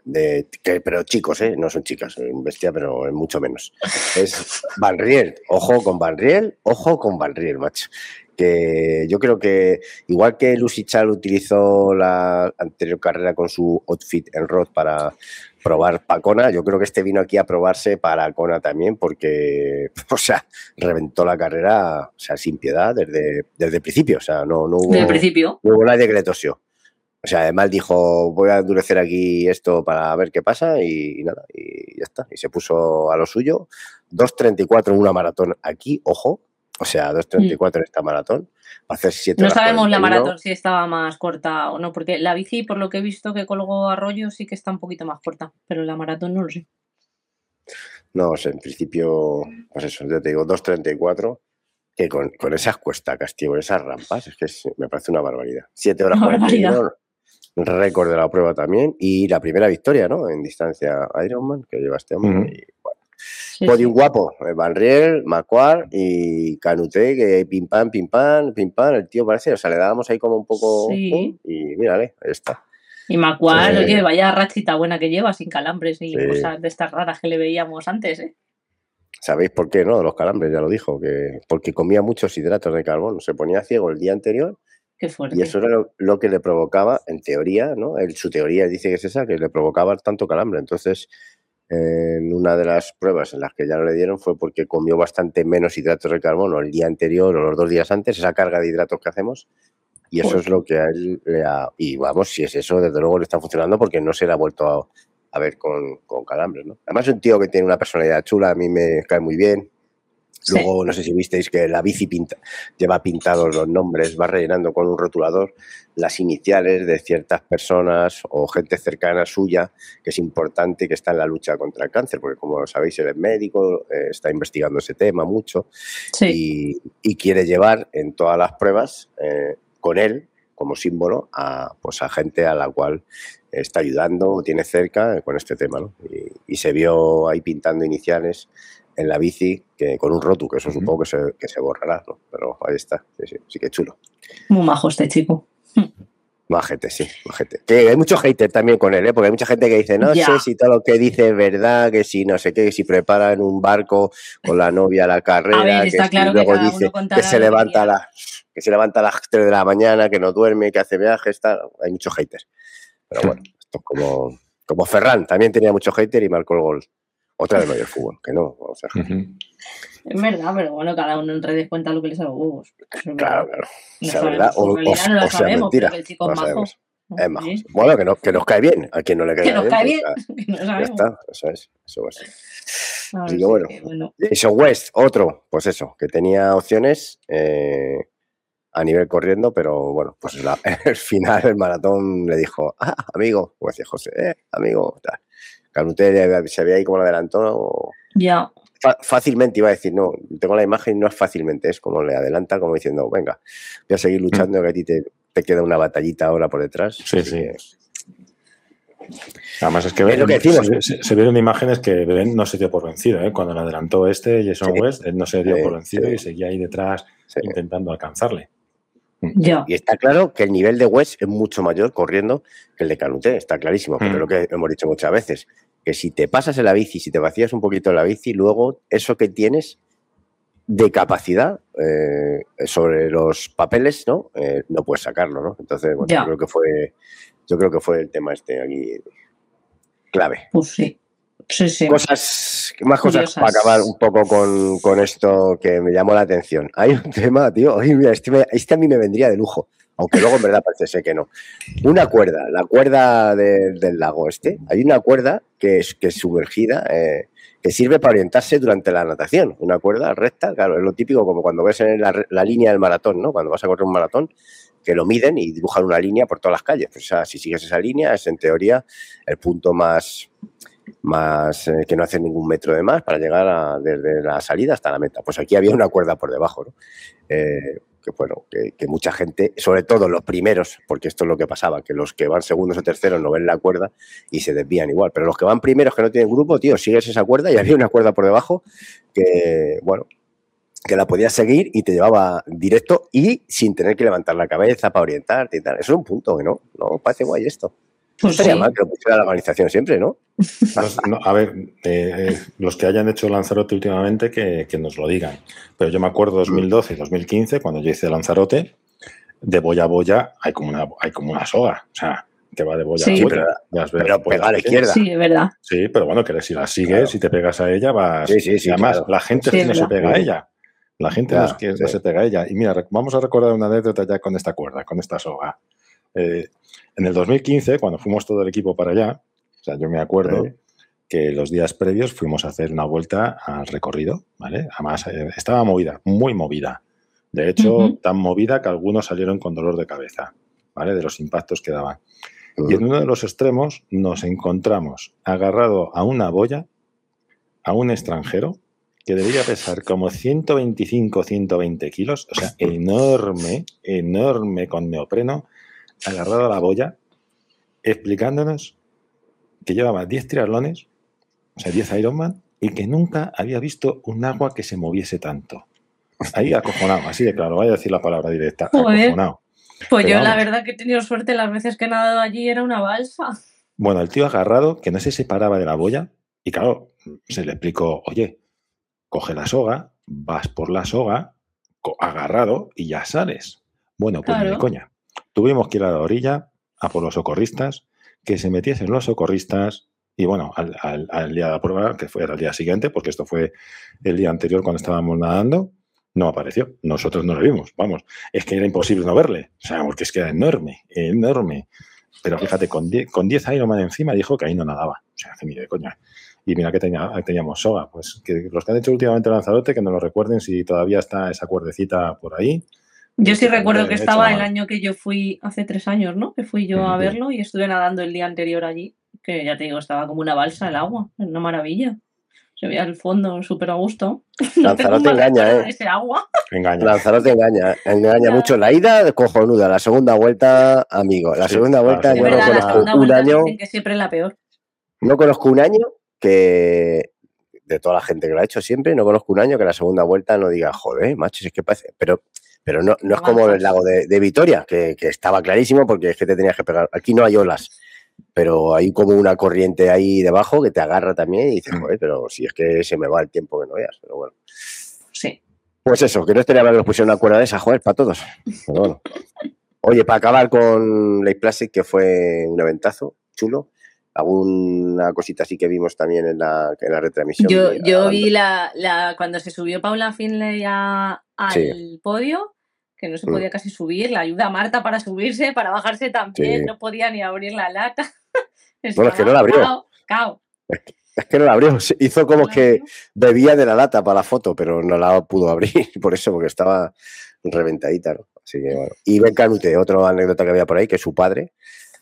pero chicos, no son chicas, son bestia, pero es mucho menos. Es Van Riel, ojo con Van Riel, macho. Que yo creo que igual que Lucy Chal utilizó la anterior carrera con su outfit en Roth para probar para Kona, yo creo que este vino aquí a probarse para Kona también, porque, o sea, reventó la carrera, o sea, sin piedad desde el principio, o sea, no hubo nadie que le tosió. O sea, además dijo, voy a endurecer aquí esto para ver qué pasa y nada, y ya está. Y se puso a lo suyo. 2:34 en una maratón aquí, ojo. O sea, 2:34 en esta maratón. Para hacer 7 horas. No sabemos 41. La maratón si estaba más corta o no, porque la bici, por lo que he visto que colgó Arroyo, sí que está un poquito más corta, pero la maratón no lo sé. No, o sea, en principio, pues eso, ya te digo, 2:34. Que con esas cuestacas, tío, esas rampas, es que me parece una barbaridad. 7 horas 41. Récord de la prueba también y la primera victoria, ¿no? En distancia Ironman que lleva este hombre. Y, bueno. Podium guapo, Van Riel, Macquarie y Canuté, que pim pam, el tío parece, o sea, le dábamos ahí como un poco y mírale, ahí está. Y Macquarie, oye, vaya rachita buena que lleva, sin calambres y cosas de estas raras que le veíamos antes, ¿eh? ¿Sabéis por qué, no? Los calambres, ya lo dijo, porque comía muchos hidratos de carbono, se ponía ciego el día anterior. Qué fuerte. Y eso era lo que le provocaba, en teoría, ¿no? Su teoría dice que es esa, que le provocaba tanto calambre. Entonces, en una de las pruebas en las que ya no le dieron fue porque comió bastante menos hidratos de carbono el día anterior o los 2 días antes, esa carga de hidratos que hacemos. Y eso es lo que a él le ha... Y vamos, si es eso, desde luego le está funcionando porque no se le ha vuelto a ver con calambres, ¿no? Además es un tío que tiene una personalidad chula, a mí me cae muy bien. Luego, no sé si visteis que la bici lleva pintados los nombres, va rellenando con un rotulador las iniciales de ciertas personas o gente cercana suya, que es importante, que está en la lucha contra el cáncer, porque como sabéis, él es médico, está investigando ese tema mucho y quiere llevar en todas las pruebas con él como símbolo a gente a la cual está ayudando o tiene cerca con este tema, ¿no? Y se vio ahí pintando iniciales en la bici, que con un rotu, que eso supongo que se borrará, ¿no? Pero ahí está, sí que chulo. Muy majo este chico. Majete, sí, majete. Que hay mucho hater también con él, porque hay mucha gente que dice, no sé si todo lo que dice es verdad, que si no sé qué, que si prepara en un barco con la novia la carrera, a ver, está claro luego dice que se levanta a las 3 de la mañana, que no duerme, que hace viajes, tal. Hay muchos haters. Pero bueno, esto es como Ferran, también tenía mucho hater y marcó el gol. Otra vez no hay el fútbol, que no, o sea. Es verdad, pero bueno, cada uno en redes cuenta lo que les haga huevos. Claro. No sea verdad o no sea mentira. Pero que el chico es majo. Es majo. Sí. Bueno, que nos cae bien. A quien no le cae bien. Que nos cae bien. Que no ya está, eso es. Así que bueno. Que Jason West, otro, pues eso, que tenía opciones a nivel corriendo, pero bueno, pues el final, el maratón le dijo, amigo, como decía José, amigo, tal. Canute se ve ahí como lo adelantó. Ya. Fácilmente iba a decir, no, tengo la imagen, no es fácilmente, es como le adelanta, como diciendo, venga, voy a seguir luchando, que a ti te queda una batallita ahora por detrás. Sí. Además es que, es lo que decimos. Se vieron imágenes que Ben no se dio por vencido, ¿eh? Cuando le adelantó Jason West, él no se dio por vencido y seguía ahí detrás intentando alcanzarle. Ya. Y está claro que el nivel de West es mucho mayor corriendo que el de Canute, está clarísimo, pero lo que hemos dicho muchas veces, que si te pasas en la bici, si te vacías un poquito en la bici, luego eso que tienes de capacidad sobre los papeles, ¿no? No puedes sacarlo, ¿no? Entonces, bueno, yo creo que fue el tema aquí clave. Pues sí. Sí. Más cosas para acabar un poco con esto que me llamó la atención. Hay un tema, tío, mira, este a mí me vendría de lujo, aunque luego en verdad parece ser que no. Una cuerda, la cuerda del lago hay una cuerda que es sumergida, que sirve para orientarse durante la natación. Una cuerda recta, claro, es lo típico como cuando ves en la línea del maratón, ¿no? Cuando vas a correr un maratón, que lo miden y dibujan una línea por todas las calles. Pues, o sea, si sigues esa línea, es en teoría el punto más que no hace ningún metro de más para llegar desde la salida hasta la meta. Pues aquí había una cuerda por debajo, ¿no? Que mucha gente, sobre todo los primeros, porque esto es lo que pasaba, que los que van segundos o terceros no ven la cuerda y se desvían igual, pero los que van primeros, que no tienen grupo, tío, sigues esa cuerda y había una cuerda por debajo que la podías seguir y te llevaba directo y sin tener que levantar la cabeza para orientarte y tal. Eso es un punto, ¿no? No parece guay esto. Pues estaría mal que lo pusiera la organización siempre, ¿no? A ver, los que hayan hecho Lanzarote últimamente que nos lo digan. Pero yo me acuerdo 2012 y 2015, cuando yo hice Lanzarote, de boya a boya hay como una soga. O sea, que va de boya a boya. Pero pega a la izquierda. Sí, es verdad. Sí, pero bueno, que si la sigues, si te pegas a ella, vas... Sí, y además, claro. la gente no se pega a ella. La gente no se pega a ella. Y mira, vamos a recordar una anécdota ya con esta cuerda, con esta soga. En el 2015, cuando fuimos todo el equipo para allá, o sea, yo me acuerdo que los días previos fuimos a hacer una vuelta al recorrido, ¿vale? Además, estaba movida, muy movida. De hecho, tan movida que algunos salieron con dolor de cabeza, ¿vale? De los impactos que daban. Y en uno de los extremos nos encontramos agarrado a una boya, a un extranjero, que debía pesar como 125, 120 kilos, o sea, enorme, con neopreno, agarrado a la boya, explicándonos que llevaba 10 triatlones, o sea, 10 Ironman, y que nunca había visto un agua que se moviese tanto. Ahí acojonado, así de claro, voy a decir la palabra directa, acojonado. Pues yo la verdad que he tenido suerte, las veces que he nadado allí era una balsa. Bueno, el tío agarrado, que no se separaba de la boya, y claro, se le explicó, oye, coge la soga, vas por la soga, agarrado, y ya sales. Bueno, pues ni de coña. Tuvimos que ir a la orilla, a por los socorristas, que se metiesen los socorristas, y bueno, al día de la prueba, que era el día siguiente, porque esto fue el día anterior cuando estábamos nadando, no apareció. Nosotros no lo vimos, vamos. Es que era imposible no verle, o sea, porque es que era enorme. Pero fíjate, con 10 Ironman encima dijo que ahí no nadaba. O sea, hace ni de coña. Y mira que teníamos soga. Pues que los que han hecho últimamente Lanzarote, que nos lo recuerden si todavía está esa cuerdecita por ahí. Yo sí recuerdo que estaba el año que yo fui, hace 3 años, ¿no? Que fui yo a verlo y estuve nadando el día anterior allí, que ya te digo, estaba como una balsa el agua, una maravilla. Se veía el fondo súper a gusto. Lanzarote engaña, ese agua. Engaña. Lanzarote engaña mucho. La ida, cojonuda. La segunda vuelta, amigo. La segunda vuelta, yo no conozco un año. Dicen que siempre es la peor. No conozco un año que, de toda la gente que lo ha hecho siempre, no conozco un año que la segunda vuelta no diga, joder, macho, es que parece. Pero no es como el lago de Vitoria, que estaba clarísimo porque es que te tenías que pegar. Aquí no hay olas, pero hay como una corriente ahí debajo que te agarra también y dices, joder, pero si es que se me va el tiempo que no veas. Pero bueno. Sí. Pues eso, que no estaría mal que nos pusieran una cuerda de esa, joder, para todos. Pero bueno. Oye, para acabar con Lake Placid, que fue un eventazo chulo, alguna cosita así que vimos también en la retransmisión. Yo vi cuando se subió Paula Findlay al podio, que no se podía casi subir, la ayuda a Marta para subirse, para bajarse también, no podía ni abrir la lata. Bueno, es que no la abrió. Es que no la abrió, hizo como que bebía de la lata para la foto, pero no la pudo abrir, por eso, porque estaba reventadita, ¿no? Así que bueno. Y Ben Canute, otra anécdota que había por ahí, que su padre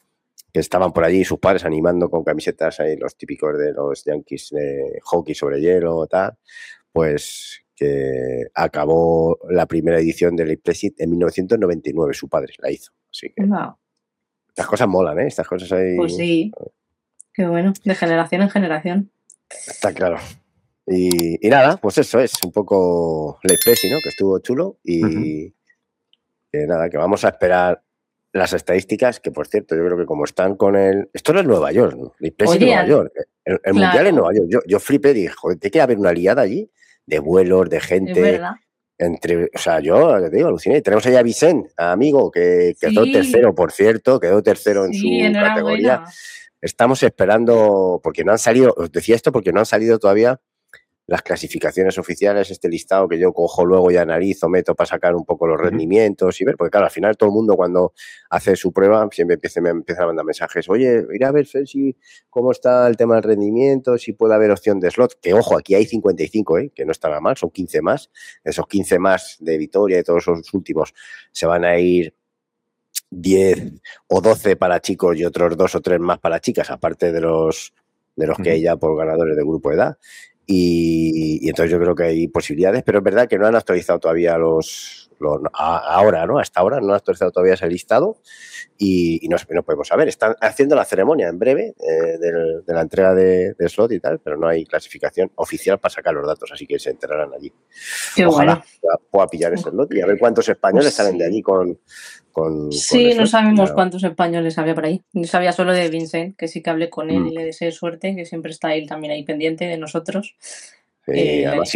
que estaban por allí sus padres animando con camisetas ahí, los típicos de los Yankees de hockey sobre hielo, tal, pues que acabó la primera edición del Lake Placid en 1999, su padre la hizo. Así que estas cosas molan, ¿eh? Estas cosas ahí... Pues sí, qué bueno, de generación en generación. Está claro. Y nada, pues eso es un poco Lake Placid, ¿no? Que estuvo chulo y que nada, que vamos a esperar las estadísticas, que por cierto, yo creo que como están con el... Esto no es Nueva York, ¿no? Lake Placid, Nueva York. El Mundial en Nueva York. Yo flipé y dije, joder, tiene que haber una liada allí de vuelos, de gente... Es verdad. O sea, yo te digo, aluciné. Tenemos allá a Vicent, amigo, que quedó tercero, por cierto, quedó tercero en su categoría. Estamos esperando, porque no han salido, os decía esto porque no han salido todavía las clasificaciones oficiales, este listado que yo cojo luego y analizo, meto para sacar un poco los rendimientos y ver, porque claro, al final todo el mundo cuando hace su prueba siempre me empieza a mandar mensajes, oye, ir a ver si cómo está el tema del rendimiento, si puede haber opción de slot, que ojo, aquí hay 55, que no está nada mal, son 15 más, esos 15 más de Vitoria y todos esos últimos se van a ir 10 o 12 para chicos y otros 2 o 3 más para chicas, aparte de los que hay ya por ganadores de grupo de edad. Y entonces yo creo que hay posibilidades, pero es verdad que no han actualizado todavía ahora, ¿no? Hasta ahora no han actualizado todavía ese listado y no podemos saber. Están haciendo la ceremonia en breve de la entrega de slot y tal, pero no hay clasificación oficial para sacar los datos, así que se enterarán allí. Qué Ojalá pueda pillar ese slot y a ver cuántos españoles salen de allí con sí, no sabemos cuántos españoles había por ahí. Yo sabía solo de Vincent, que sí que hablé con él y le deseé suerte, que siempre está él también ahí pendiente de nosotros. Sí, además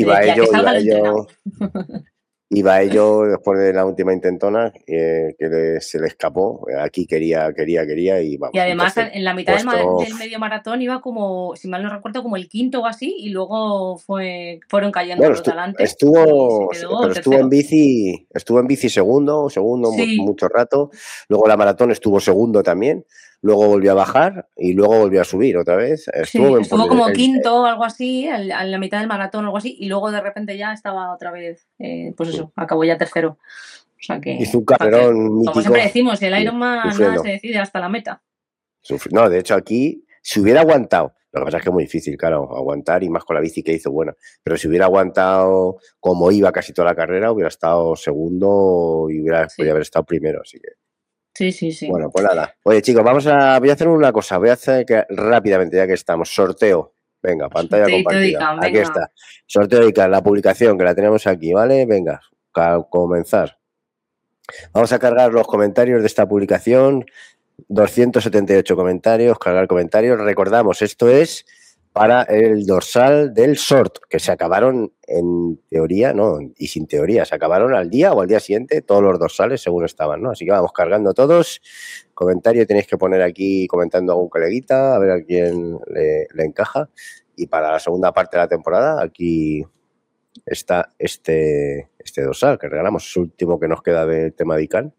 iba ello después de la última intentona, que se le escapó. Aquí quería y vamos. Y además en la mitad del medio maratón iba como, si mal no recuerdo, como el quinto o así, y luego fueron cayendo los delante. Estuvo en bici segundo mucho rato. Luego la maratón estuvo segundo también. Luego volvió a bajar y luego volvió a subir otra vez. Estuvo como quinto o algo así, en la mitad del maratón o algo así, y luego de repente ya estaba otra vez, pues eso, acabó ya tercero. O sea que, hizo un carrerón mítico. Como siempre decimos, el Ironman nada se decide hasta la meta. No, de hecho aquí, si hubiera aguantado, lo que pasa es que es muy difícil, claro, aguantar y más con la bici que hizo buena, pero si hubiera aguantado como iba casi toda la carrera, hubiera estado segundo y podría haber estado primero, así que... Sí. Bueno, pues nada. Oye, chicos, voy a hacer una cosa. Voy a hacer que rápidamente, ya que estamos, sorteo. Venga, pantalla compartida. Aquí está. Sorteo de ICANN, la publicación que la tenemos aquí, ¿vale? Venga, comenzar. Vamos a cargar los comentarios de esta publicación. 278 comentarios, cargar comentarios. Recordamos, esto es para el dorsal del short, que se acabaron en teoría, no, y sin teoría, se acabaron al día o al día siguiente todos los dorsales según estaban, ¿no? Así que vamos cargando todos. Comentario tenéis que poner aquí comentando a algún coleguita, a ver a quién le encaja. Y para la segunda parte de la temporada, aquí está este dorsal que regalamos, es el último que nos queda del tema de ICANN.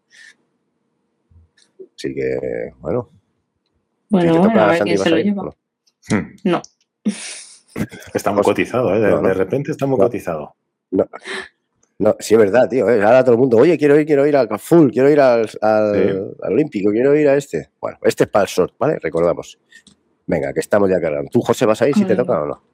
Así que, bueno. Bueno, a ver quién se lo lleva. No. Está muy cotizado, ¿eh? De repente está muy cotizado. No, sí es verdad, tío. Ahora todo el mundo, oye, quiero ir al full, quiero ir al olímpico, quiero ir a este. Bueno, este es para el short, ¿vale? Recordamos. Venga, que estamos ya cargando. ¿Tú, José, vas ahí si te toca o no?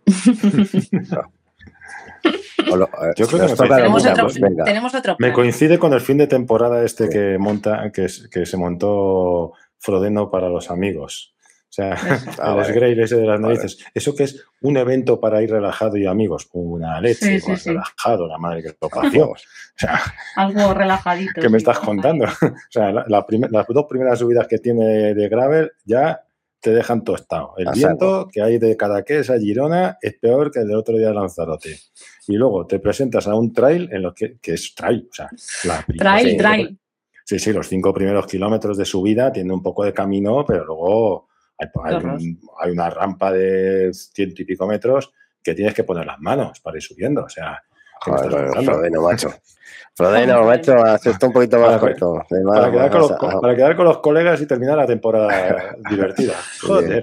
Yo creo que tenemos otro plan. Me coincide con el fin de temporada que se montó Frodeno para los amigos. O sea, el Sgrail ese de las narices. Eso que es un evento para ir relajado y amigos. Una leche, relajado, la madre que lo parió. O sea, algo relajadito. ¿Qué me estás contando? O sea, las dos primeras subidas que tiene de gravel ya te dejan tostado. El viento que hay de Cadaqués a Girona es peor que el del otro día de Lanzarote. Y luego te presentas a un trail en lo que es trail. O sea, trail. Sí, los 5 primeros kilómetros de subida tiene un poco de camino, pero luego hay una rampa de 100 y pico metros que tienes que poner las manos para ir subiendo. O sea, Frodeno, macho. Frodeno, macho, aceptó un poquito más corto. Para quedar con los colegas y terminar la temporada divertida. Joder.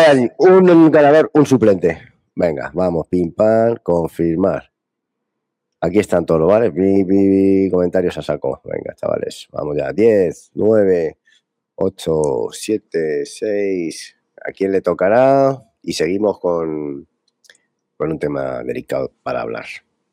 Un ganador, un suplente. Venga, vamos, pim, pam, confirmar. Aquí están todos, ¿vale? Mi comentarios a saco. Venga, chavales, vamos ya. 10, 9, 8, 7, 6. ¿A quién le tocará? Y seguimos con un tema delicado para hablar.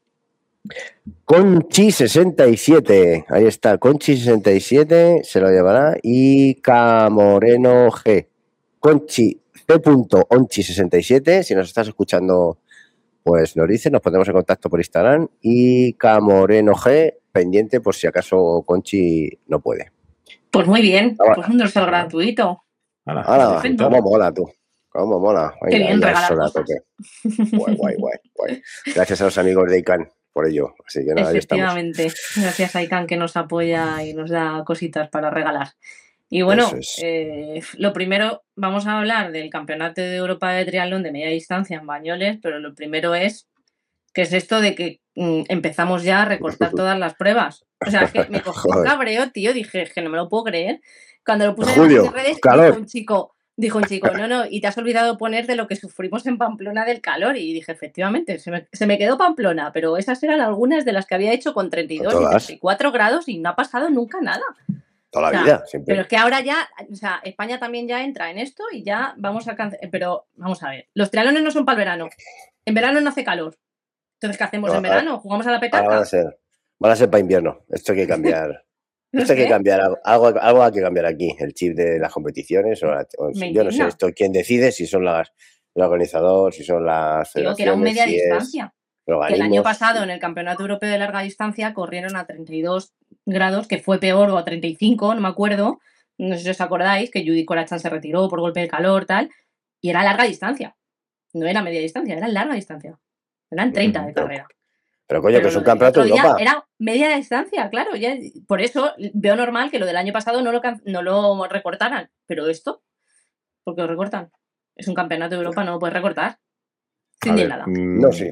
Conchi67, ahí está, Conchi67 se lo llevará y Camoreno G. Conchi C.Onchi67, si nos estás escuchando, pues nos dice, nos pondremos en contacto por Instagram y Camoreno G, pendiente por si acaso Conchi no puede. Pues muy bien, pues un dorsal gratuito. Ahora, cómo mola tú. ¿Cómo mola? Venga, qué bien regalar cosas. Guay. Gracias a los amigos de ICANN por ello. Así que nada, efectivamente, gracias a ICANN que nos apoya y nos da cositas para regalar. Y bueno, lo primero, vamos a hablar del Campeonato de Europa de Triatlón de media distancia en Bañoles, pero lo primero es, ¿qué es esto de que empezamos ya a recortar todas las pruebas? O sea, es que me cogí un cabreo, tío, dije, es que no me lo puedo creer. Cuando lo puse en las redes, dijo un chico, no, y te has olvidado poner de lo que sufrimos en Pamplona del calor. Y dije, efectivamente, se me quedó Pamplona, pero esas eran algunas de las que había hecho con 32 y 34 grados y no ha pasado nunca nada. Toda la vida, siempre. Pero es que ahora ya, o sea, España también ya entra en esto y ya vamos a cancelar. Pero vamos a ver, los triatlones no son para el verano. En verano no hace calor. Entonces, ¿qué hacemos en verano? ¿Jugamos a la petanca? Van a ser para invierno. Esto hay que cambiar. Esto hay que cambiar, algo hay que cambiar aquí, el chip de las competiciones. Yo no sé esto quién decide, si son el organizador, si son las federaciones. Digo que era un media distancia. Que el año pasado en el Campeonato Europeo de Larga Distancia corrieron a 32 grados, que fue peor, o a 35, no me acuerdo. No sé si os acordáis, que Judy Corachán se retiró por golpe de calor, tal. Y era larga distancia. No era media distancia, era larga distancia. Eran 30 de carrera. Pero coño, que es un campeonato de Europa. Era media distancia, claro. Ya, por eso veo normal que lo del año pasado no lo recortaran. Pero esto, ¿por qué lo recortan? Es un campeonato de Europa, no lo puedes recortar. Sin nada. No, sí.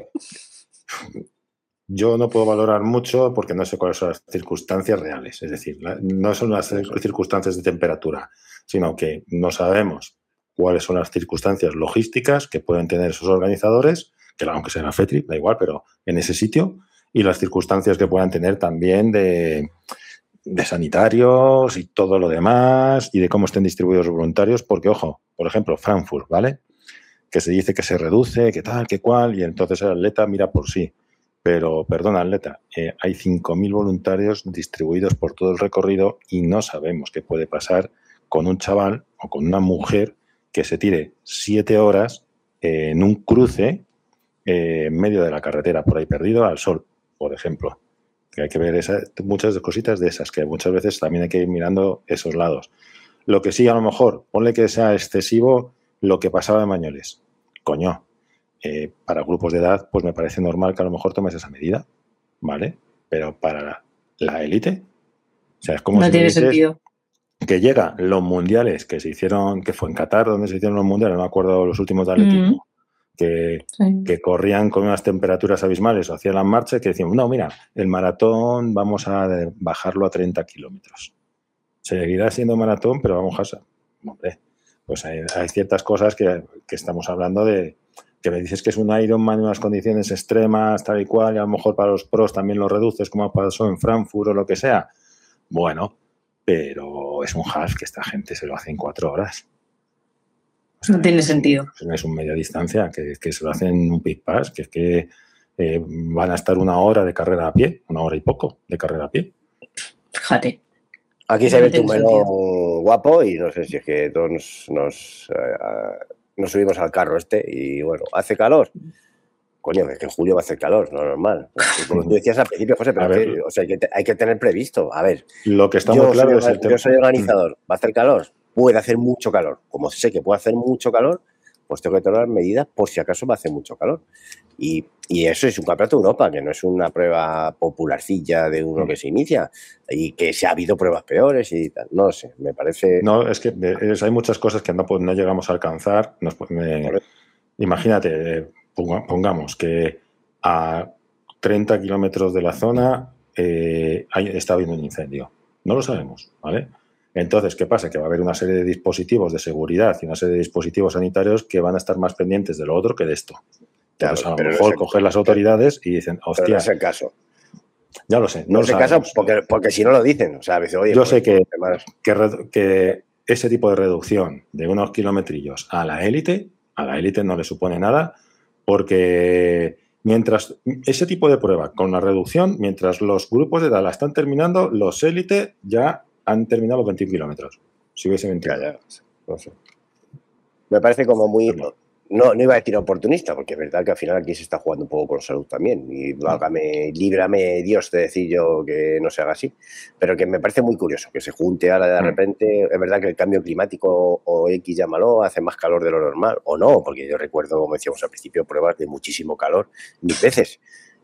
Yo no puedo valorar mucho porque no sé cuáles son las circunstancias reales. Es decir, no son las circunstancias de temperatura, sino que no sabemos cuáles son las circunstancias logísticas que pueden tener esos organizadores, que aunque sea en la FETRI, da igual, pero en ese sitio, y las circunstancias que puedan tener también de sanitarios y todo lo demás, y de cómo estén distribuidos los voluntarios, porque, ojo, por ejemplo, Frankfurt, ¿vale? Que se dice que se reduce, que tal, que cual, y entonces el atleta mira por sí. Pero, perdona, atleta, hay 5.000 voluntarios distribuidos por todo el recorrido y no sabemos qué puede pasar con un chaval o con una mujer que se tire 7 horas en un cruce en medio de la carretera, por ahí perdido al sol, por ejemplo. Que hay que ver muchas cositas de esas, que muchas veces también hay que ir mirando esos lados. Lo que sí, a lo mejor, ponle que sea excesivo lo que pasaba en Bañoles. Coño, para grupos de edad, pues me parece normal que a lo mejor tomes esa medida, ¿vale? Pero para la élite, o sea, es como no si tiene me dices sentido. Que llegan los mundiales que se hicieron, que fue en Qatar donde se hicieron los mundiales, no me acuerdo los últimos de atletismo, que corrían con unas temperaturas abismales o hacían las marchas, que decían, no, mira, el maratón vamos a bajarlo a 30 kilómetros. Seguirá siendo maratón, pero vamos a... Hombre, pues hay ciertas cosas que estamos hablando de... que me dices que es un Ironman en unas condiciones extremas, tal y cual, y a lo mejor para los pros también lo reduces, como pasó en Frankfurt o lo que sea. Bueno, pero es un half que esta gente se lo hace en 4 horas. O sea, no tiene sentido. No es un media distancia, que se lo hacen en un pit pass, que es que van a estar 1 hora de carrera a pie, 1 hora y poco de carrera a pie. Fíjate. Aquí se ve tu menú guapo y no sé si es que todos nos subimos al carro y bueno, ¿hace calor? Coño, es que en julio va a hacer calor, no es normal. Como tú decías al principio, José, pero hay que tener previsto. A ver, lo que está muy claro es el tema. Yo soy organizador, ¿va a hacer calor? Puede hacer mucho calor. Como sé que puede hacer mucho calor, pues tengo que tomar medidas por si acaso va a hacer mucho calor. Y eso es un campeonato de Europa, que no es una prueba popularcilla de uno que se inicia y que se ha habido pruebas peores y tal. No sé, me parece... No, es que hay muchas cosas que no llegamos a alcanzar. Imagínate, pongamos que a 30 kilómetros de la zona está habiendo un incendio. No lo sabemos, ¿vale? Entonces, ¿qué pasa? Que va a haber una serie de dispositivos de seguridad y una serie de dispositivos sanitarios que van a estar más pendientes de lo otro que de esto. Entonces, claro, a lo mejor coger las autoridades y dicen, hostia. No es el caso. Ya lo sé. No es el caso porque si no lo dicen. O sea, dice, oye, yo pues, sé que ese tipo de reducción de unos kilometrillos a la élite no le supone nada, porque mientras ese tipo de prueba con la reducción, mientras los grupos de edad la están terminando, los élite ya han terminado los 21 kilómetros. Si hubiese 21. Ya, no sé. Me parece como muy... No iba a decir oportunista, porque es verdad que al final aquí se está jugando un poco con salud también. Y válgame, líbrame Dios de decir yo que no se haga así. Pero que me parece muy curioso que se junte ahora de repente. Es verdad que el cambio climático o X llámalo, hace más calor de lo normal. O no, porque yo recuerdo, como decíamos al principio, pruebas de muchísimo calor, mil veces.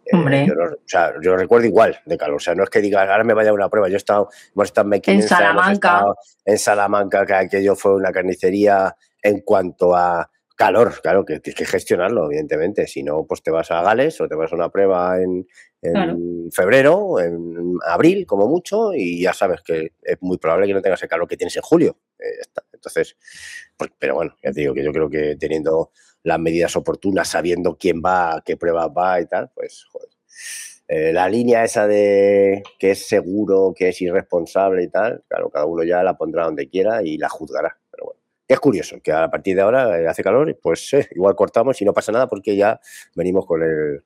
Yo recuerdo igual de calor. O sea, no es que diga, ahora me vaya a una prueba. Hemos estado en Salamanca. En Salamanca, que aquello fue una carnicería en cuanto a calor, claro, que tienes que gestionarlo, evidentemente. Si no, pues te vas a Gales o te vas a una prueba en febrero, en abril, como mucho, y ya sabes que es muy probable que no tengas el calor que tienes en julio. Entonces, pero bueno, ya te digo que yo creo que teniendo las medidas oportunas, sabiendo quién va, qué pruebas va y tal, pues, joder. La línea esa de que es seguro, que es irresponsable y tal, claro, cada uno ya la pondrá donde quiera y la juzgará. Pero bueno, es curioso que a partir de ahora hace calor, pues igual cortamos y no pasa nada porque ya venimos con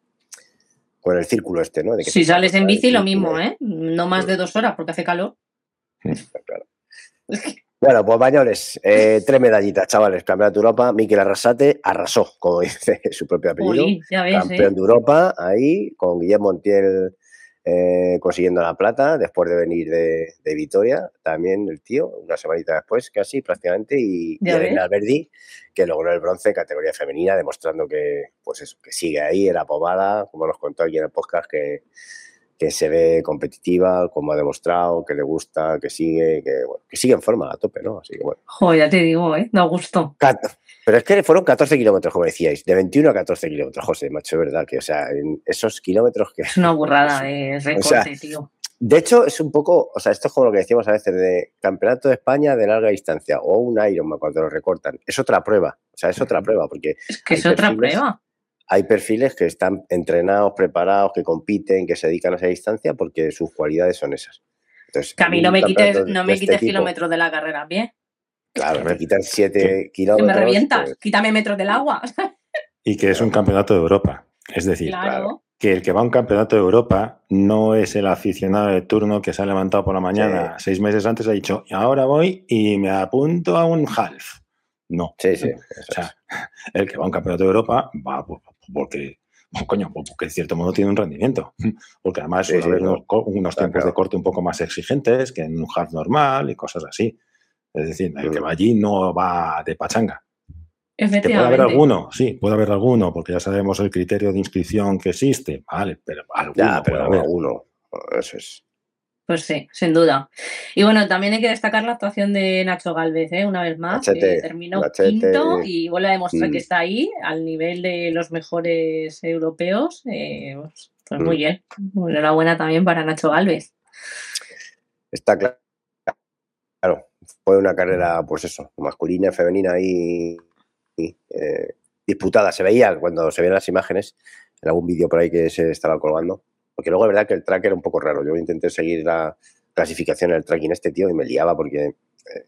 el círculo este, ¿no? De que si sales en bici, lo mismo, ¿eh? No más de 2 horas porque hace calor. Claro. Bueno, pues Bañoles, 3 medallitas, chavales. Campeonato de Europa, Mikel Arrasate arrasó, como dice su propio apellido. Uy, ya ves, campeón de Europa, ahí, con Guillem Montiel consiguiendo la plata, después de venir de Vitoria, también el tío, una semanita después, casi, prácticamente, y Elena Alberdi, que logró el bronce en categoría femenina, demostrando que, pues eso, que sigue ahí, en la pomada, como nos contó aquí en el podcast, que se ve competitiva, como ha demostrado, que le gusta, que sigue en forma a tope, ¿no? Así que bueno. Joder, ya te digo, da gusto. Pero es que fueron 14 kilómetros, como decíais, de 21 a 14 kilómetros, José, macho, es verdad que, o sea, en esos kilómetros que... Es una burrada de recorte, tío. De hecho, es un poco, o sea, esto es como lo que decíamos a veces de Campeonato de España de larga distancia o un Ironman cuando lo recortan. Es otra prueba, o sea, es otra prueba, porque... Es que es otra prueba. Hay perfiles que están entrenados, preparados, que compiten, que se dedican a esa distancia porque sus cualidades son esas. Entonces, que a mí no me quites kilómetros de la carrera, bien. Claro, me quitan 7 kilómetros. Que me revientas, pues... quítame metros del agua. Y que es un campeonato de Europa. Es decir, que el que va a un campeonato de Europa no es el aficionado de turno que se ha levantado por la mañana 6 meses antes y ha dicho, ahora voy y me apunto a un half. No. Sí. O sea, el que va a un campeonato de Europa va porque en cierto modo tiene un rendimiento. Porque además suele haber unos tiempos de corte un poco más exigentes que en un half normal y cosas así. Es decir, el que va allí no va de pachanga. Efectivamente. ¿Que puede haber alguno? Sí, puede haber alguno, porque ya sabemos el criterio de inscripción que existe. Vale, pero alguno puede haber. Alguno. Eso es. Pues sí, sin duda. Y bueno, también hay que destacar la actuación de Nacho Gálvez, una vez más, que terminó quinto y vuelve a demostrar que está ahí, al nivel de los mejores europeos. Pues muy bien. Enhorabuena también para Nacho Gálvez. Está claro. Claro, fue una carrera, pues eso, masculina, femenina y disputada. Se veía cuando se veían las imágenes, en algún vídeo por ahí que se estaba colgando. Porque luego es verdad que el track era un poco raro. Yo intenté seguir la clasificación en el tracking tío y me liaba porque...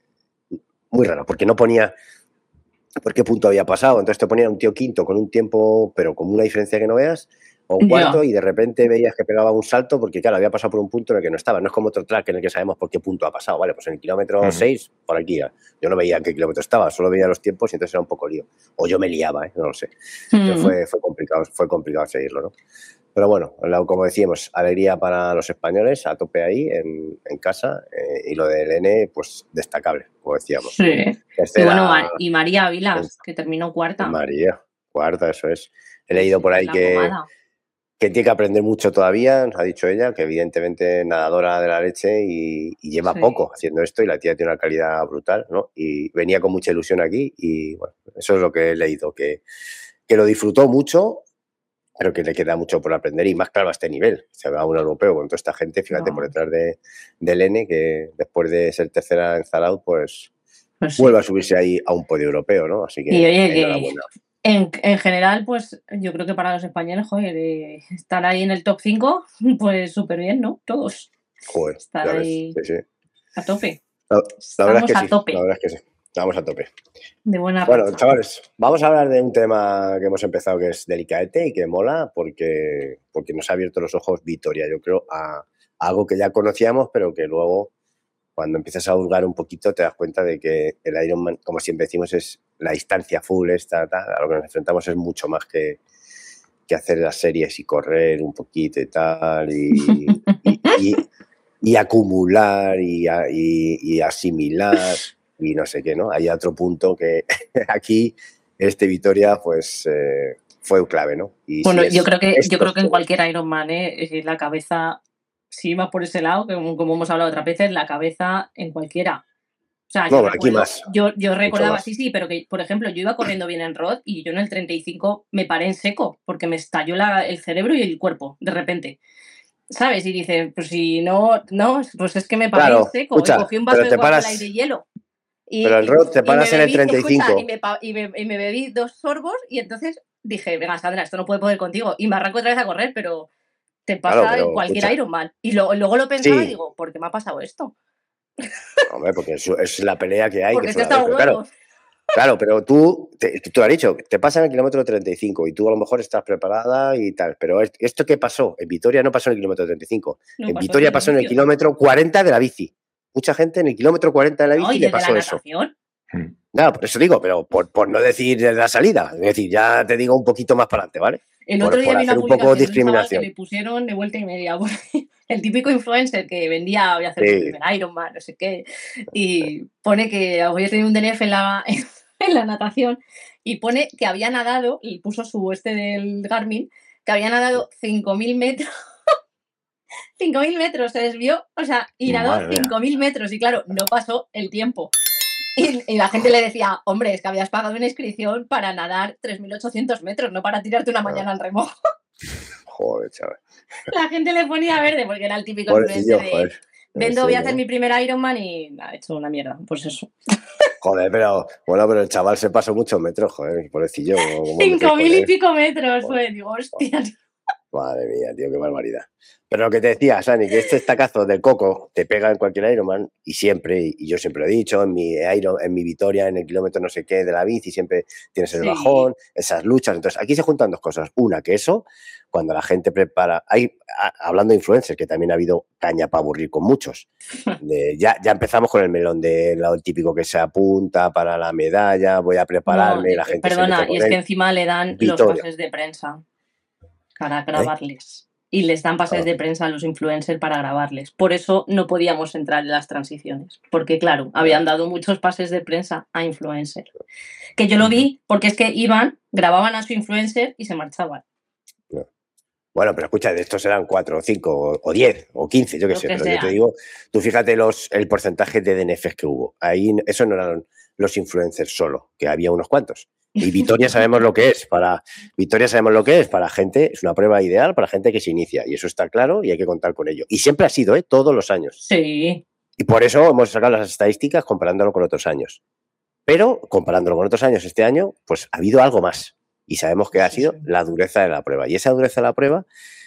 muy raro, porque no ponía por qué punto había pasado. Entonces te ponía un tío quinto con un tiempo, pero con una diferencia que no veas, o cuarto, y de repente veías que pegaba un salto porque, claro, había pasado por un punto en el que no estaba. No es como otro track en el que sabemos por qué punto ha pasado. Vale, pues en el kilómetro 6, por aquí ya. Yo no veía en qué kilómetro estaba, solo veía los tiempos y entonces era un poco lío. O yo me liaba, no lo sé. Entonces fue complicado seguirlo, ¿no? Pero bueno, como decíamos, alegría para los españoles, a tope ahí, en casa, y lo del N, pues destacable, como decíamos. Sí. Y bueno, y María Vilas, que terminó cuarta. María, cuarta, eso es. He leído por ahí que tiene que aprender mucho todavía, nos ha dicho ella, que evidentemente nadadora de la leche y lleva poco haciendo esto y la tía tiene una calidad brutal, ¿no? Y venía con mucha ilusión aquí y bueno, eso es lo que he leído, que lo disfrutó mucho, pero que le queda mucho por aprender y más claro a este nivel. Se va a un europeo con toda esta gente, fíjate, por detrás del N, que después de ser tercera en Zaraut, pues vuelve a subirse ahí a un podio europeo, ¿no? Así que y oye, En general, pues yo creo que para los españoles, joder, estar ahí en el top 5, pues súper bien, ¿no? Todos. Joder, Estar ya ves, ahí sí, sí. a tope. La verdad Estamos es que a sí, tope, la verdad es que sí. Estamos a tope. de buena Bueno, racha. chavales, vamos a hablar de un tema que hemos empezado que es delicadete y que mola porque nos ha abierto los ojos Vitoria, yo creo, a algo que ya conocíamos, pero que luego, cuando empiezas a hurgar un poquito, te das cuenta de que el Ironman, como siempre decimos, es la distancia full, tal, a lo que nos enfrentamos es mucho más que hacer las series y correr un poquito y tal, y acumular y asimilar y no sé qué, ¿no? Hay otro punto que aquí, Vitoria, pues fue clave, ¿no? Y Bueno, si yo creo que en todo. cualquier Ironman, la cabeza, si vas por ese lado, como hemos hablado otras veces, la cabeza en cualquiera. O sea, yo No, aquí recuerdo, más, yo mucho recordaba, más. sí, pero que, por ejemplo, yo iba corriendo bien en Rod y yo en el 35 me paré en seco porque me estalló el cerebro y el cuerpo de repente. ¿Sabes? Y dices, pues si no, pues es que me paré en Claro, seco y escucha, cogí un vaso pero de te Coca-Cola y de paras, hielo. pero el road te Y me paras en el bebí, escucha, 35. y me bebí 2 sorbos y entonces dije, venga, Sandra, esto no puede poder contigo. Y me arranco otra vez a correr, pero te Claro, pasa en pero cualquier escucha, Ironman. Y luego lo pensaba y sí, digo, ¿por qué me ha pasado esto? hombre, porque es la pelea que hay, que Porque es que suele está haber, a pero claro. huevos. Claro, pero tú lo has dicho, te pasa en el kilómetro 35 y tú a lo mejor estás preparada y tal, pero ¿esto qué pasó? En Vitoria no pasó en el kilómetro 35, No, en pasó desde Vitoria el pasó en el inicio. kilómetro 40 de la bici. Mucha gente en el kilómetro 40 de la No, bici y le desde la pasó eso. natación. Nada, por eso digo, pero por no decir de la salida, es decir, ya te digo un poquito más para adelante, ¿vale? El otro día Por vi una hacer un poco publicación de un chaval que discriminación. le pusieron de vuelta y media. El típico influencer que vendía, voy a hacer mi Sí, primer Ironman, no sé qué, y pone que había tenido un DNF en la natación y pone que había nadado, y puso su del Garmin, que había nadado 5.000 metros. 5.000 metros se desvió, o sea, y nadó Madre mía. 5.000 metros y claro, no pasó el tiempo. Y la gente le decía, hombre, es que habías pagado una inscripción para nadar 3.800 metros, no para tirarte una mañana al remojo. joder, chaval. La gente le ponía verde porque era el típico Pobrecillo, influencer de joder. vendo, Sí, voy a ¿no? hacer mi primer Ironman y ha hecho una mierda. Pues eso. Joder, pero bueno, pero el chaval se pasó muchos metros, joder, pobrecillo, ¿cómo os metéis 5.000 con y él? pico metros, Joder. pues digo, hostia. Madre mía, tío, qué barbaridad. Pero lo que te decía, Sani, que este estacazo del coco te pega en cualquier Ironman y siempre, y yo siempre lo he dicho, en mi Vitoria, en el kilómetro no sé qué de la bici, siempre tienes el bajón, Sí. esas luchas. Entonces, aquí se juntan dos cosas. Una, que eso, cuando la gente prepara, hablando de influencers, que también ha habido caña para aburrir con muchos. Ya empezamos con el melón de lo típico que se apunta para la medalla, voy a No, prepararme, la gente se mete perdona, y con es que él. encima le dan los Vitoria, pases de prensa para ¿eh? grabarles. Y les dan pases de prensa a los influencers para grabarles. Por eso no podíamos entrar en las transiciones. Porque, claro, habían dado muchos pases de prensa a influencers. Que yo lo vi porque es que iban, grababan a su influencer y se marchaban. No. Bueno, pero escucha, de estos eran 4 o 5 o 10 o 15, yo qué sé, pero yo te digo, tú fíjate el porcentaje de DNFs que hubo. Ahí eso no eran los influencers solo, que había unos cuantos. Y Vitoria sabemos lo que es. Vitoria sabemos lo que es. Para gente, es una prueba ideal para gente que se inicia. Y eso está claro y hay que contar con ello. Y siempre ha sido, todos los años. Sí. Y por eso hemos sacado las estadísticas comparándolo con otros años. Pero comparándolo con otros años, este año, pues ha habido algo más. Y sabemos que ha sido la dureza de la prueba. Y esa dureza de la prueba,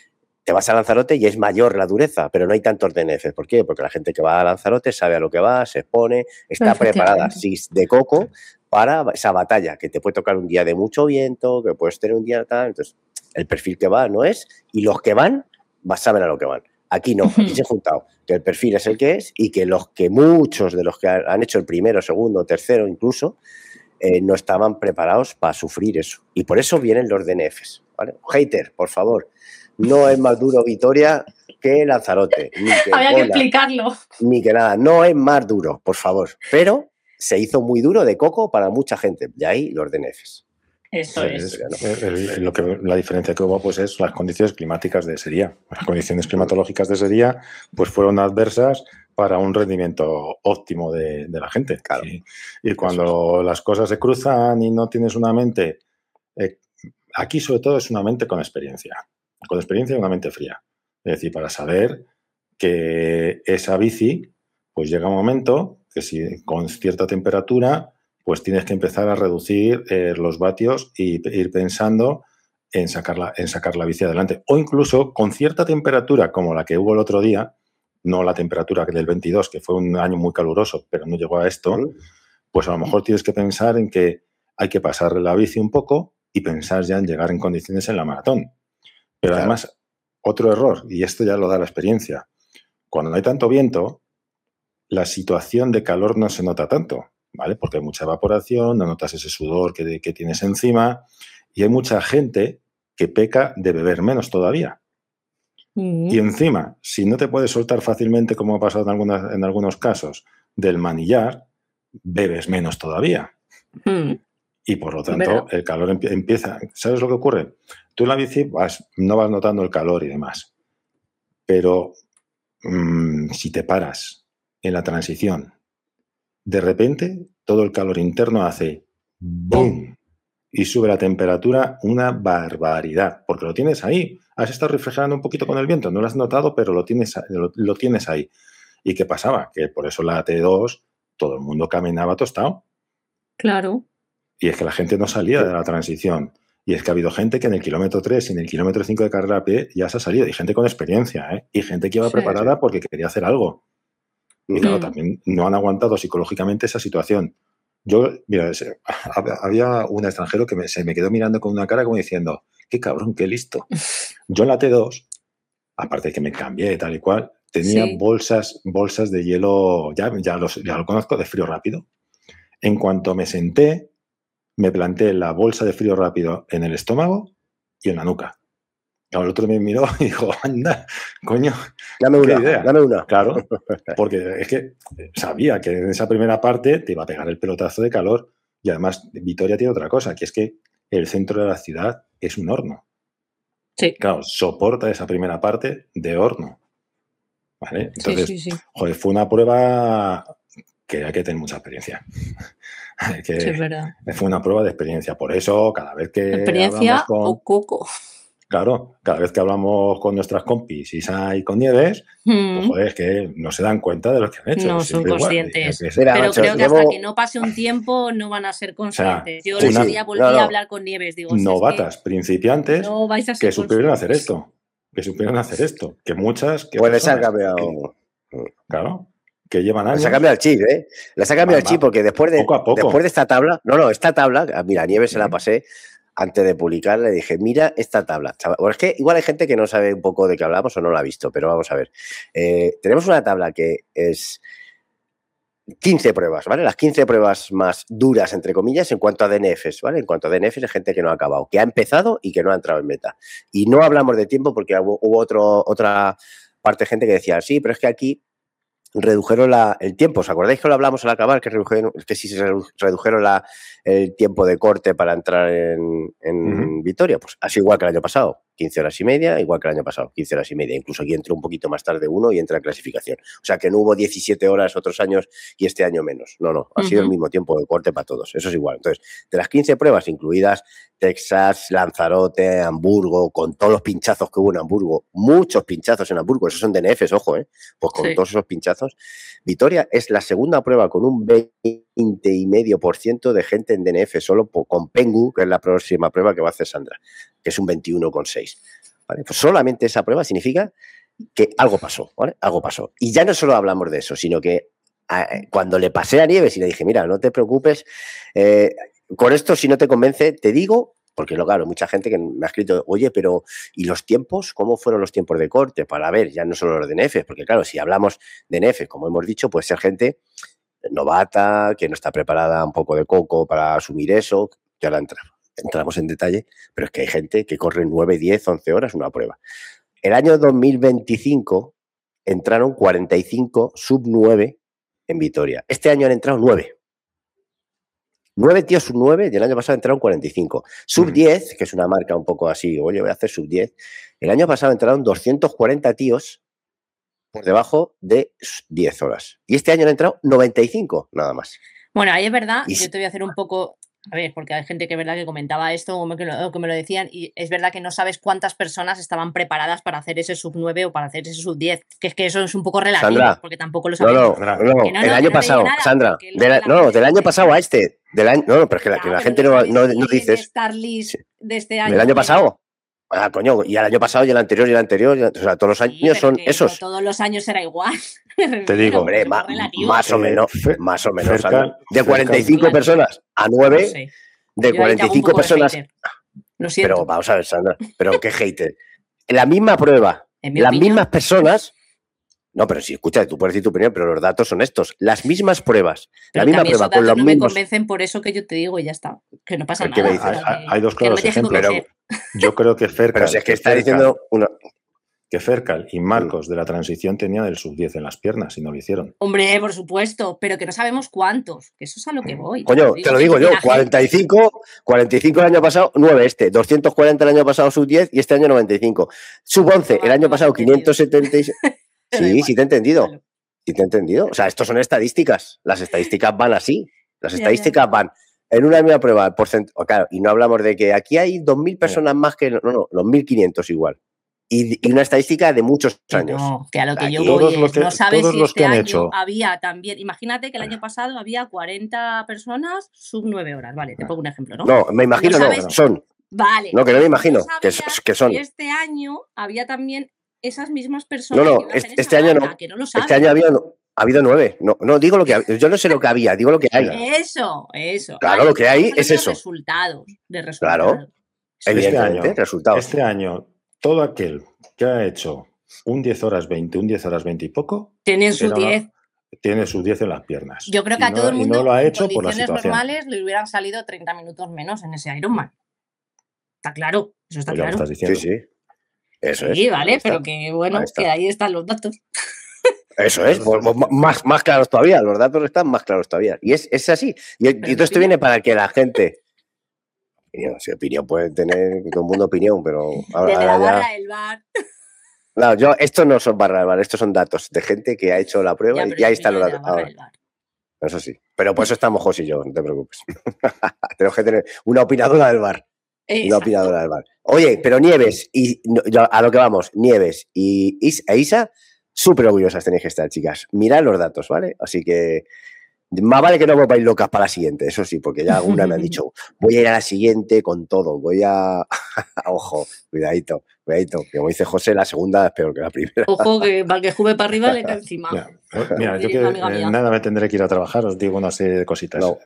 te vas a Lanzarote y es mayor la dureza, pero no hay tantos DNFs. ¿Por qué? Porque la gente que va a Lanzarote sabe a lo que va, se expone, está preparada, sí, de coco, para esa batalla, que te puede tocar un día de mucho viento, que puedes tener un día tal. Entonces, el perfil que va no es, y los que van, saben a lo que van. Aquí no, aquí se ha juntado que el perfil es el que es y que muchos de los que han hecho el primero, segundo, tercero incluso, no estaban preparados para sufrir eso. Y por eso vienen los DNFs. ¿Vale? Hater, por favor, no es más duro Vitoria que Lanzarote. Ni que había que explicarlo. Ni que nada, no es más duro, por favor. Pero se hizo muy duro de coco para mucha gente. De ahí los DNFs. Eso es. La diferencia que hubo pues, es las condiciones climáticas de ese día. Las condiciones climatológicas de ese día pues, fueron adversas para un rendimiento óptimo de la gente. Claro. Y cuando las cosas se cruzan y no tienes una mente... aquí sobre todo es una mente con experiencia. Con experiencia y una mente fría. Es decir, para saber que esa bici pues llega un momento que si con cierta temperatura pues tienes que empezar a reducir los vatios y ir pensando en sacar la bici adelante. O incluso con cierta temperatura como la que hubo el otro día, no la temperatura del 22, que fue un año muy caluroso, pero no llegó a esto, pues a lo mejor tienes que pensar en que hay que pasarle la bici un poco y pensar ya en llegar en condiciones en la maratón. Pero además, otro error, y esto ya lo da la experiencia, cuando no hay tanto viento, la situación de calor no se nota tanto, ¿vale? Porque hay mucha evaporación, no notas ese sudor que tienes encima, y hay mucha gente que peca de beber menos todavía. Y encima, si no te puedes soltar fácilmente, como ha pasado en algunos casos, del manillar, bebes menos todavía. Y por lo tanto, el calor empieza. ¿Sabes lo que ocurre? Tú en la bici no vas notando el calor y demás. Pero si te paras en la transición, de repente todo el calor interno hace ¡boom! Y sube la temperatura una barbaridad, porque lo tienes ahí. Has estado refrigerando un poquito con el viento, no lo has notado, pero lo tienes ahí. ¿Y qué pasaba? Que por eso la T2 todo el mundo caminaba tostado. Claro. Y es que la gente no salía de la transición. Y es que ha habido gente que en el kilómetro 3 y en el kilómetro 5 de carrera a pie ya se ha salido. Y gente con experiencia, ¿eh? Y gente que iba preparada porque quería hacer algo. Y claro, también no han aguantado psicológicamente esa situación. Yo, mira, había un extranjero que se me quedó mirando con una cara como diciendo, qué cabrón, qué listo. Yo en la T2, aparte de que me cambié tal y cual, tenía bolsas de hielo, ya lo conozco, de frío rápido. En cuanto me senté, me planté la bolsa de frío rápido en el estómago y en la nuca. Claro, el otro me miró y dijo, anda, coño, dame una. Claro, porque es que sabía que en esa primera parte te iba a pegar el pelotazo de calor. Y además, Vitoria tiene otra cosa, que es que el centro de la ciudad es un horno. Sí. Claro, soporta esa primera parte de horno. ¿Vale? Entonces, joder, fue una prueba que hay que tener mucha experiencia. Sí, es verdad. Fue una prueba de experiencia. Por eso, cada vez que ¿experiencia o coco? Claro, cada vez que hablamos con nuestras compis, Isa y con Nieves, pues joder, es que no se dan cuenta de lo que han hecho. No son conscientes. Pero creo que hasta que no pase un tiempo no van a ser conscientes. Yo el otro día volví a hablar con Nieves. Digo, novatas, principiantes, no vais a ser que supieron hacer esto. Que muchas... Pues les ha cambiado. Claro, que llevan años. Les ha cambiado el chip, ¿eh? Les ha cambiado el chip porque después de esta tabla... esta tabla, mira, a Nieves se la pasé... Antes de publicar le dije, mira esta tabla. Bueno, es que igual hay gente que no sabe un poco de qué hablamos o no la ha visto, pero vamos a ver. Tenemos una tabla que es 15 pruebas, ¿vale? Las 15 pruebas más duras, entre comillas, en cuanto a DNFs, ¿vale? En cuanto a DNFs, hay gente que no ha acabado, que ha empezado y que no ha entrado en meta. Y no hablamos de tiempo porque hubo otra parte de gente que decía, sí, pero es que aquí redujeron el tiempo. ¿Os acordáis que lo hablamos al acabar? Que sí se redujeron el tiempo de corte para entrar en Vitoria. Pues así igual que el año pasado, 15 horas y media, igual que el año pasado, 15 horas y media. Incluso aquí entró un poquito más tarde uno y entra en clasificación. O sea que no hubo 17 horas otros años y este año menos. No, ha sido el mismo tiempo de corte para todos. Eso es igual. Entonces, de las 15 pruebas, incluidas Texas, Lanzarote, Hamburgo, con todos los pinchazos que hubo en Hamburgo, muchos pinchazos en Hamburgo, esos son DNFs, ojo, pues con todos esos pinchazos, Vitoria es la segunda prueba con un 20,5% de gente en DNF, solo con Pengu, que es la próxima prueba que va a hacer Sandra, que es un 21,6. ¿Vale? Pues solamente esa prueba significa que algo pasó, ¿vale? Algo pasó. Y ya no solo hablamos de eso, sino que cuando le pasé a Nieves y le dije, mira, no te preocupes, con esto si no te convence, te digo, porque claro, mucha gente que me ha escrito, oye, pero ¿y los tiempos? ¿Cómo fueron los tiempos de corte? Para ver, ya no solo los DNF, porque claro, si hablamos de DNF, como hemos dicho, puede ser gente novata, que no está preparada un poco de coco para asumir eso, ya la entramos en detalle, pero es que hay gente que corre 9, 10, 11 horas una prueba. El año 2025 entraron 45 sub 9 en Vitoria. Este año han entrado 9. 9 tíos sub 9 y el año pasado entraron 45. Sub 10, que es una marca un poco así, oye, voy a hacer sub 10. El año pasado entraron 240 tíos por debajo de 10 horas. Y este año han entrado 95, nada más. Bueno, ahí es verdad, yo te voy a hacer un poco A ver, porque hay gente que es verdad que comentaba esto o que me lo decían y es verdad que no sabes cuántas personas estaban preparadas para hacer ese sub 9 o para hacer ese sub 10. Que es que eso es un poco relativo, Sandra, porque tampoco lo no, sabemos. Sandra, el año pasado, nada, Sandra, porque lo de la no, del año gente pasado a este. No, pero es que ya, que la pero gente lo no, sabes no si en dices. Star List de este año. ¿Del año pasado? Ah, coño, y el año pasado y el anterior y el anterior. O sea, todos los Sí, años pero son que esos. No todos los años será igual. Te digo, Hombre, es relativo. más o menos, Fercal, de 45 Fercal, personas a 9, no sé. de Yo ahí te hago un 45 poco de personas. hater. Lo siento. Pero vamos a ver, Sandra, pero qué hater. La misma prueba, En mi las opinión, mismas personas. No, pero sí, escucha, tú puedes decir tu opinión, pero los datos son estos. Las mismas pruebas, pero la misma que a mí prueba esos con datos los no me mismos. convencen por eso que yo te digo y ya está. Que no pasa ¿Qué me nada. dices? O sea, Hay dos que no me claros tienes que ejemplos. convencer. Yo creo que Fercal, Pero si es que está diciendo una. Que Fercal y Marcos de la transición tenían el sub 10 en las piernas y no lo hicieron. Hombre, por supuesto, pero que no sabemos cuántos. Que eso es a lo que voy. Coño, te lo digo yo, 45 el año pasado, 9 este, 240 el año pasado sub 10 y este año 95. Sub 11 el año pasado 576. Sí, sí te he entendido. Claro. Sí te he entendido. O sea, estos son estadísticas. Las estadísticas van así. Las estadísticas van en una misma prueba, claro, y no hablamos de que aquí hay 2.000 personas más que. No, los 1.500 igual. Y una estadística de muchos años. No, que a lo que Aquí, yo voy es, no sabes todos si los este que han año hecho. había también, imagínate que el año pasado había 40 personas sub 9 horas, vale, te pongo un ejemplo, ¿no? No, me imagino, no, son. Vale. No, que no me imagino, no que son. Y este año había también esas mismas personas. No, que iban a hacer este esa año gala, no. Que no lo sabes. Este año ha habido 9. No digo lo que yo no sé lo que había, digo lo que hay. Eso. Claro, vale, lo que hay es eso. Resultados. Claro. Evidentemente, resultados. Este año, todo aquel que ha hecho un 10 horas 20, un 10 horas 20 y poco, tiene su 10. Tiene sus 10 en las piernas. Yo creo que a todo el mundo no lo ha en hecho por la condiciones situación. normales le hubieran salido 30 minutos menos en ese Ironman. Está claro, eso está Pues ya claro. lo estás diciendo. Sí. Eso es. Sí, vale, pero que bueno, que ahí están los datos. Eso es, más claros todavía, los datos están más claros todavía. Y es así. Y todo esto viene para que la gente. Opinión puede tener todo el mundo opinión, pero. De la barra del bar. No, estos no son barra del bar, estos son datos de gente que ha hecho la prueba y ahí están los datos. Eso sí. Pero por eso estamos Jos y yo, no te preocupes. Tenemos que tener una opinadora del bar. Una opinadora del bar. Oye, pero Nieves, y a lo que vamos, Nieves e Isa, súper orgullosas tenéis que estar, chicas. Mirad los datos, ¿vale? Así que más vale que no volváis locas para la siguiente, eso sí, porque ya alguna me han dicho, voy a ir a la siguiente con todo, voy a... Ojo, cuidadito, que como dice José, la segunda es peor que la primera. Ojo, que para que jube para arriba le cae encima. Mira, yo que nada me tendré que ir a trabajar, os digo una serie de cositas. No.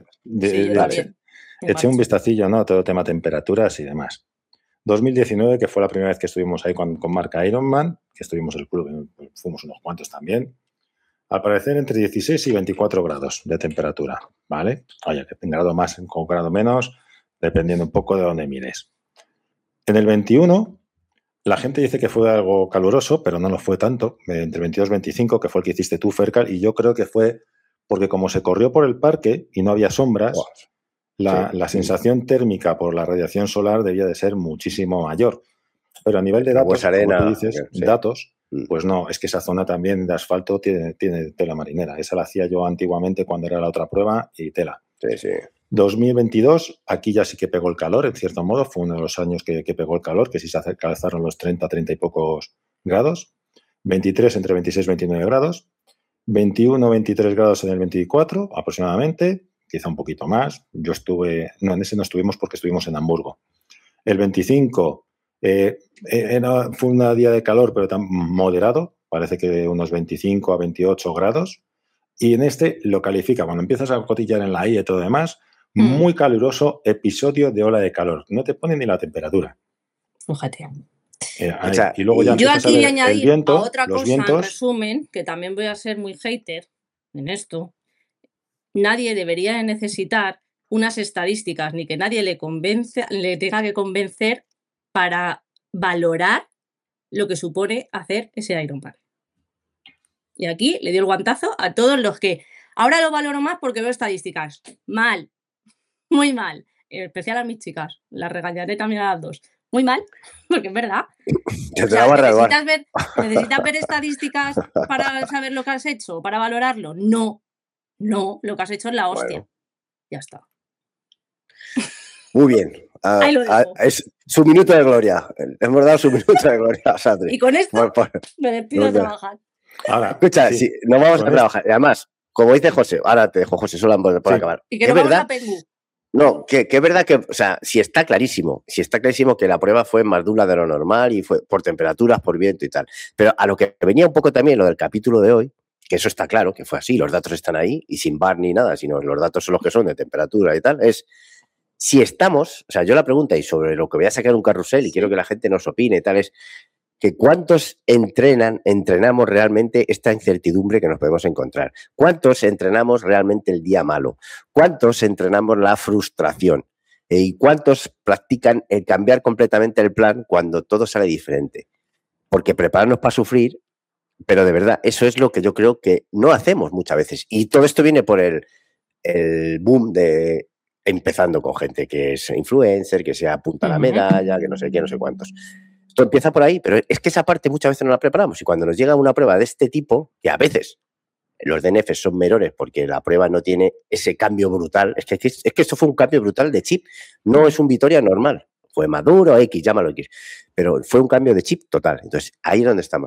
Eché un vistacillo, ¿no? A todo tema temperaturas y demás. 2019, que fue la primera vez que estuvimos ahí con marca Ironman, que estuvimos en el club, fuimos unos cuantos también. Al parecer entre 16 y 24 grados de temperatura, ¿vale? Oye, que un grado más, con un grado menos, dependiendo un poco de dónde mires. En el 21, la gente dice que fue algo caluroso, pero no lo fue tanto, entre 22 y 25, que fue el que hiciste tú, Fercal, y yo creo que fue porque como se corrió por el parque y no había sombras, la sensación térmica por la radiación solar debía de ser muchísimo mayor. Pero a nivel de datos, arena, como tú dices, datos, pues no, es que esa zona también de asfalto tiene tela marinera. Esa la hacía yo antiguamente cuando era la otra prueba y tela. Sí. 2022, aquí ya sí que pegó el calor, en cierto modo, fue uno de los años que pegó el calor, que sí se alcanzaron los 30 y pocos grados. 23 entre 26 y 29 grados. 21, 23 grados en el 24 aproximadamente, quizá un poquito más. Yo estuve, no, en ese no estuvimos porque estuvimos en Hamburgo. El 25 fue un día de calor, pero tan moderado, parece que de unos 25 a 28 grados. Y en este lo califica, cuando empiezas a cotillar en la I y todo demás, muy caluroso episodio de ola de calor. No te pone ni la temperatura. Fíjate. Y luego ya yo aquí voy a añadir el viento, a otra los cosa, vientos. en resumen, que también voy a ser muy hater en esto. Nadie debería de necesitar unas estadísticas, ni que nadie le tenga que convencer para valorar lo que supone hacer ese Ironman. Y aquí le dio el guantazo a todos los que ahora lo valoro más porque veo estadísticas. Mal, muy mal. En especial a mis chicas. Las regañaré también a las dos. Muy mal, porque es verdad. O sea, ¿necesitas ver estadísticas para saber lo que has hecho, para valorarlo? No, lo que has hecho es la hostia. Bueno. Ya está. Muy bien. Ahí lo dejo. Es su minuto de gloria. Hemos dado su minuto de gloria a Sandri. Y con esto me despido a trabajar. Ahora, escucha, sí, no vamos a trabajar. Además, como dice José, ahora te dejo, José, solo por acabar. Y que no vamos a Perú. No, que es verdad que, o sea, si está clarísimo que la prueba fue más dura de lo normal y fue por temperaturas, por viento y tal. Pero a lo que venía un poco también lo del capítulo de hoy, que eso está claro, que fue así, los datos están ahí y sin bar ni nada, sino los datos son los que son de temperatura y tal, es si estamos, o sea, yo la pregunta y sobre lo que voy a sacar un carrusel y quiero que la gente nos opine y tal es que ¿cuántos entrenamos realmente esta incertidumbre que nos podemos encontrar? ¿Cuántos entrenamos realmente el día malo? ¿Cuántos entrenamos la frustración? ¿Y cuántos practican el cambiar completamente el plan cuando todo sale diferente? Porque prepararnos para sufrir, pero de verdad, eso es lo que yo creo que no hacemos muchas veces. Y todo esto viene por el boom de empezando con gente que es influencer, que se apunta a la medalla, que no sé qué, no sé cuántos. Esto empieza por ahí, pero es que esa parte muchas veces no la preparamos y cuando nos llega una prueba de este tipo, que a veces los DNFs son menores porque la prueba no tiene ese cambio brutal, es que esto fue un cambio brutal de chip, no es un Vitoria normal, fue Maduro, X, llámalo X, pero fue un cambio de chip total. Entonces, ahí es donde estamos.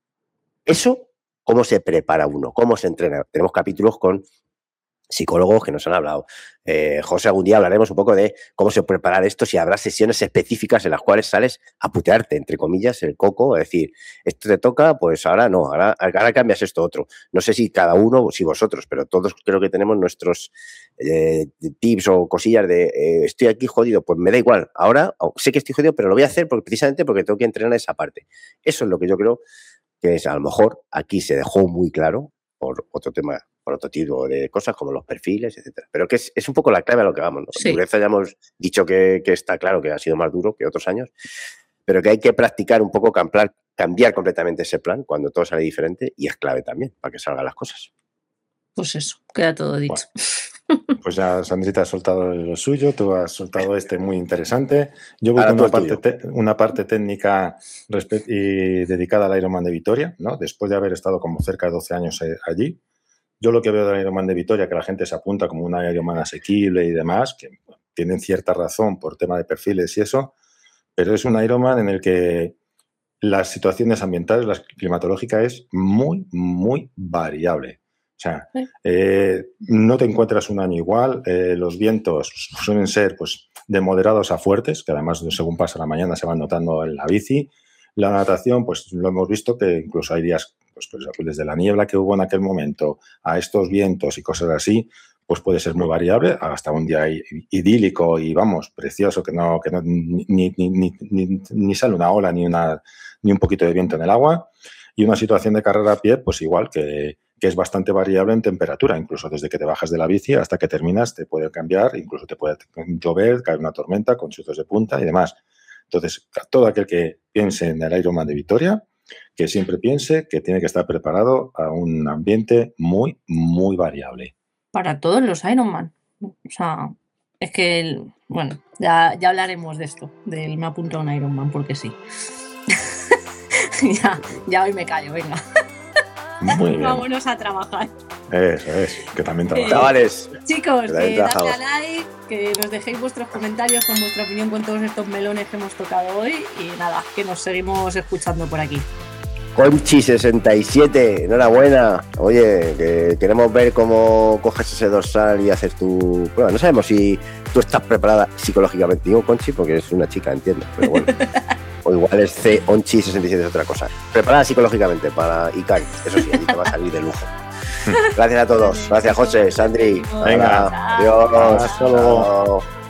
Eso, ¿cómo se prepara uno? ¿Cómo se entrena? Tenemos capítulos con psicólogos que nos han hablado. José, algún día hablaremos un poco de cómo se preparar esto, si habrá sesiones específicas en las cuales sales a putearte, entre comillas, el coco, es decir, esto te toca, pues ahora no, ahora cambias esto otro. No sé si cada uno, si vosotros, pero todos creo que tenemos nuestros tips o cosillas de estoy aquí jodido, pues me da igual. Ahora sé que estoy jodido, pero lo voy a hacer precisamente porque tengo que entrenar esa parte. Eso es lo que yo creo que es, a lo mejor aquí se dejó muy claro por otro tema, por otro tipo de cosas como los perfiles, etcétera. Pero que es un poco la clave a lo que vamos, ¿no? Sí. Dureza ya hemos dicho que está claro que ha sido más duro que otros años, pero que hay que practicar un poco, cambiar completamente ese plan cuando todo sale diferente y es clave también para que salgan las cosas. Pues eso, queda todo dicho. Bueno, pues ya Sandrita ha soltado lo suyo, tú has soltado muy interesante. Yo voy con una parte técnica y dedicada al Ironman de Vitoria, ¿no? Después de haber estado como cerca de 12 años allí. Yo lo que veo del Ironman de Vitoria, que la gente se apunta como un Ironman asequible y demás, que tienen cierta razón por tema de perfiles y eso, pero es un Ironman en el que las situaciones ambientales, la climatológica es muy, muy variable. O sea, no te encuentras un año igual, los vientos suelen ser pues, de moderados a fuertes, que además según pasa la mañana se van notando en la bici. La natación, pues lo hemos visto que incluso hay días, pues desde la niebla que hubo en aquel momento a estos vientos y cosas así, pues puede ser muy variable, hasta un día idílico y vamos, precioso, que no ni sale una ola ni un poquito de viento en el agua. Y una situación de carrera a pie, pues igual que es bastante variable en temperatura, incluso desde que te bajas de la bici hasta que terminas te puede cambiar, incluso te puede llover, caer una tormenta con chuzos de punta y demás. Entonces, todo aquel que piense en el Ironman de Vitoria, que siempre piense que tiene que estar preparado a un ambiente muy, muy variable. Para todos los Ironman. O sea, es que, bueno, ya hablaremos de esto, del me apunto a un Ironman, porque sí. ya hoy me callo, venga. Muy bien. Vámonos a trabajar. Eso es, que también trabajamos. Chavales, chicos, dadle a like, que nos dejéis vuestros comentarios con vuestra opinión con todos estos melones que hemos tocado hoy y nada, que nos seguimos escuchando por aquí. Conchi67, enhorabuena. Oye, que queremos ver cómo coges ese dorsal y haces tu prueba. No sabemos si tú estás preparada psicológicamente. Digo Conchi porque es una chica, entiendo, pero bueno. O igual es Conchi67 es otra cosa. Preparada psicológicamente para Ikari. Eso sí, ahí te va a salir de lujo. Gracias a todos. Gracias, José, Sandri. Venga, adiós. Hasta luego.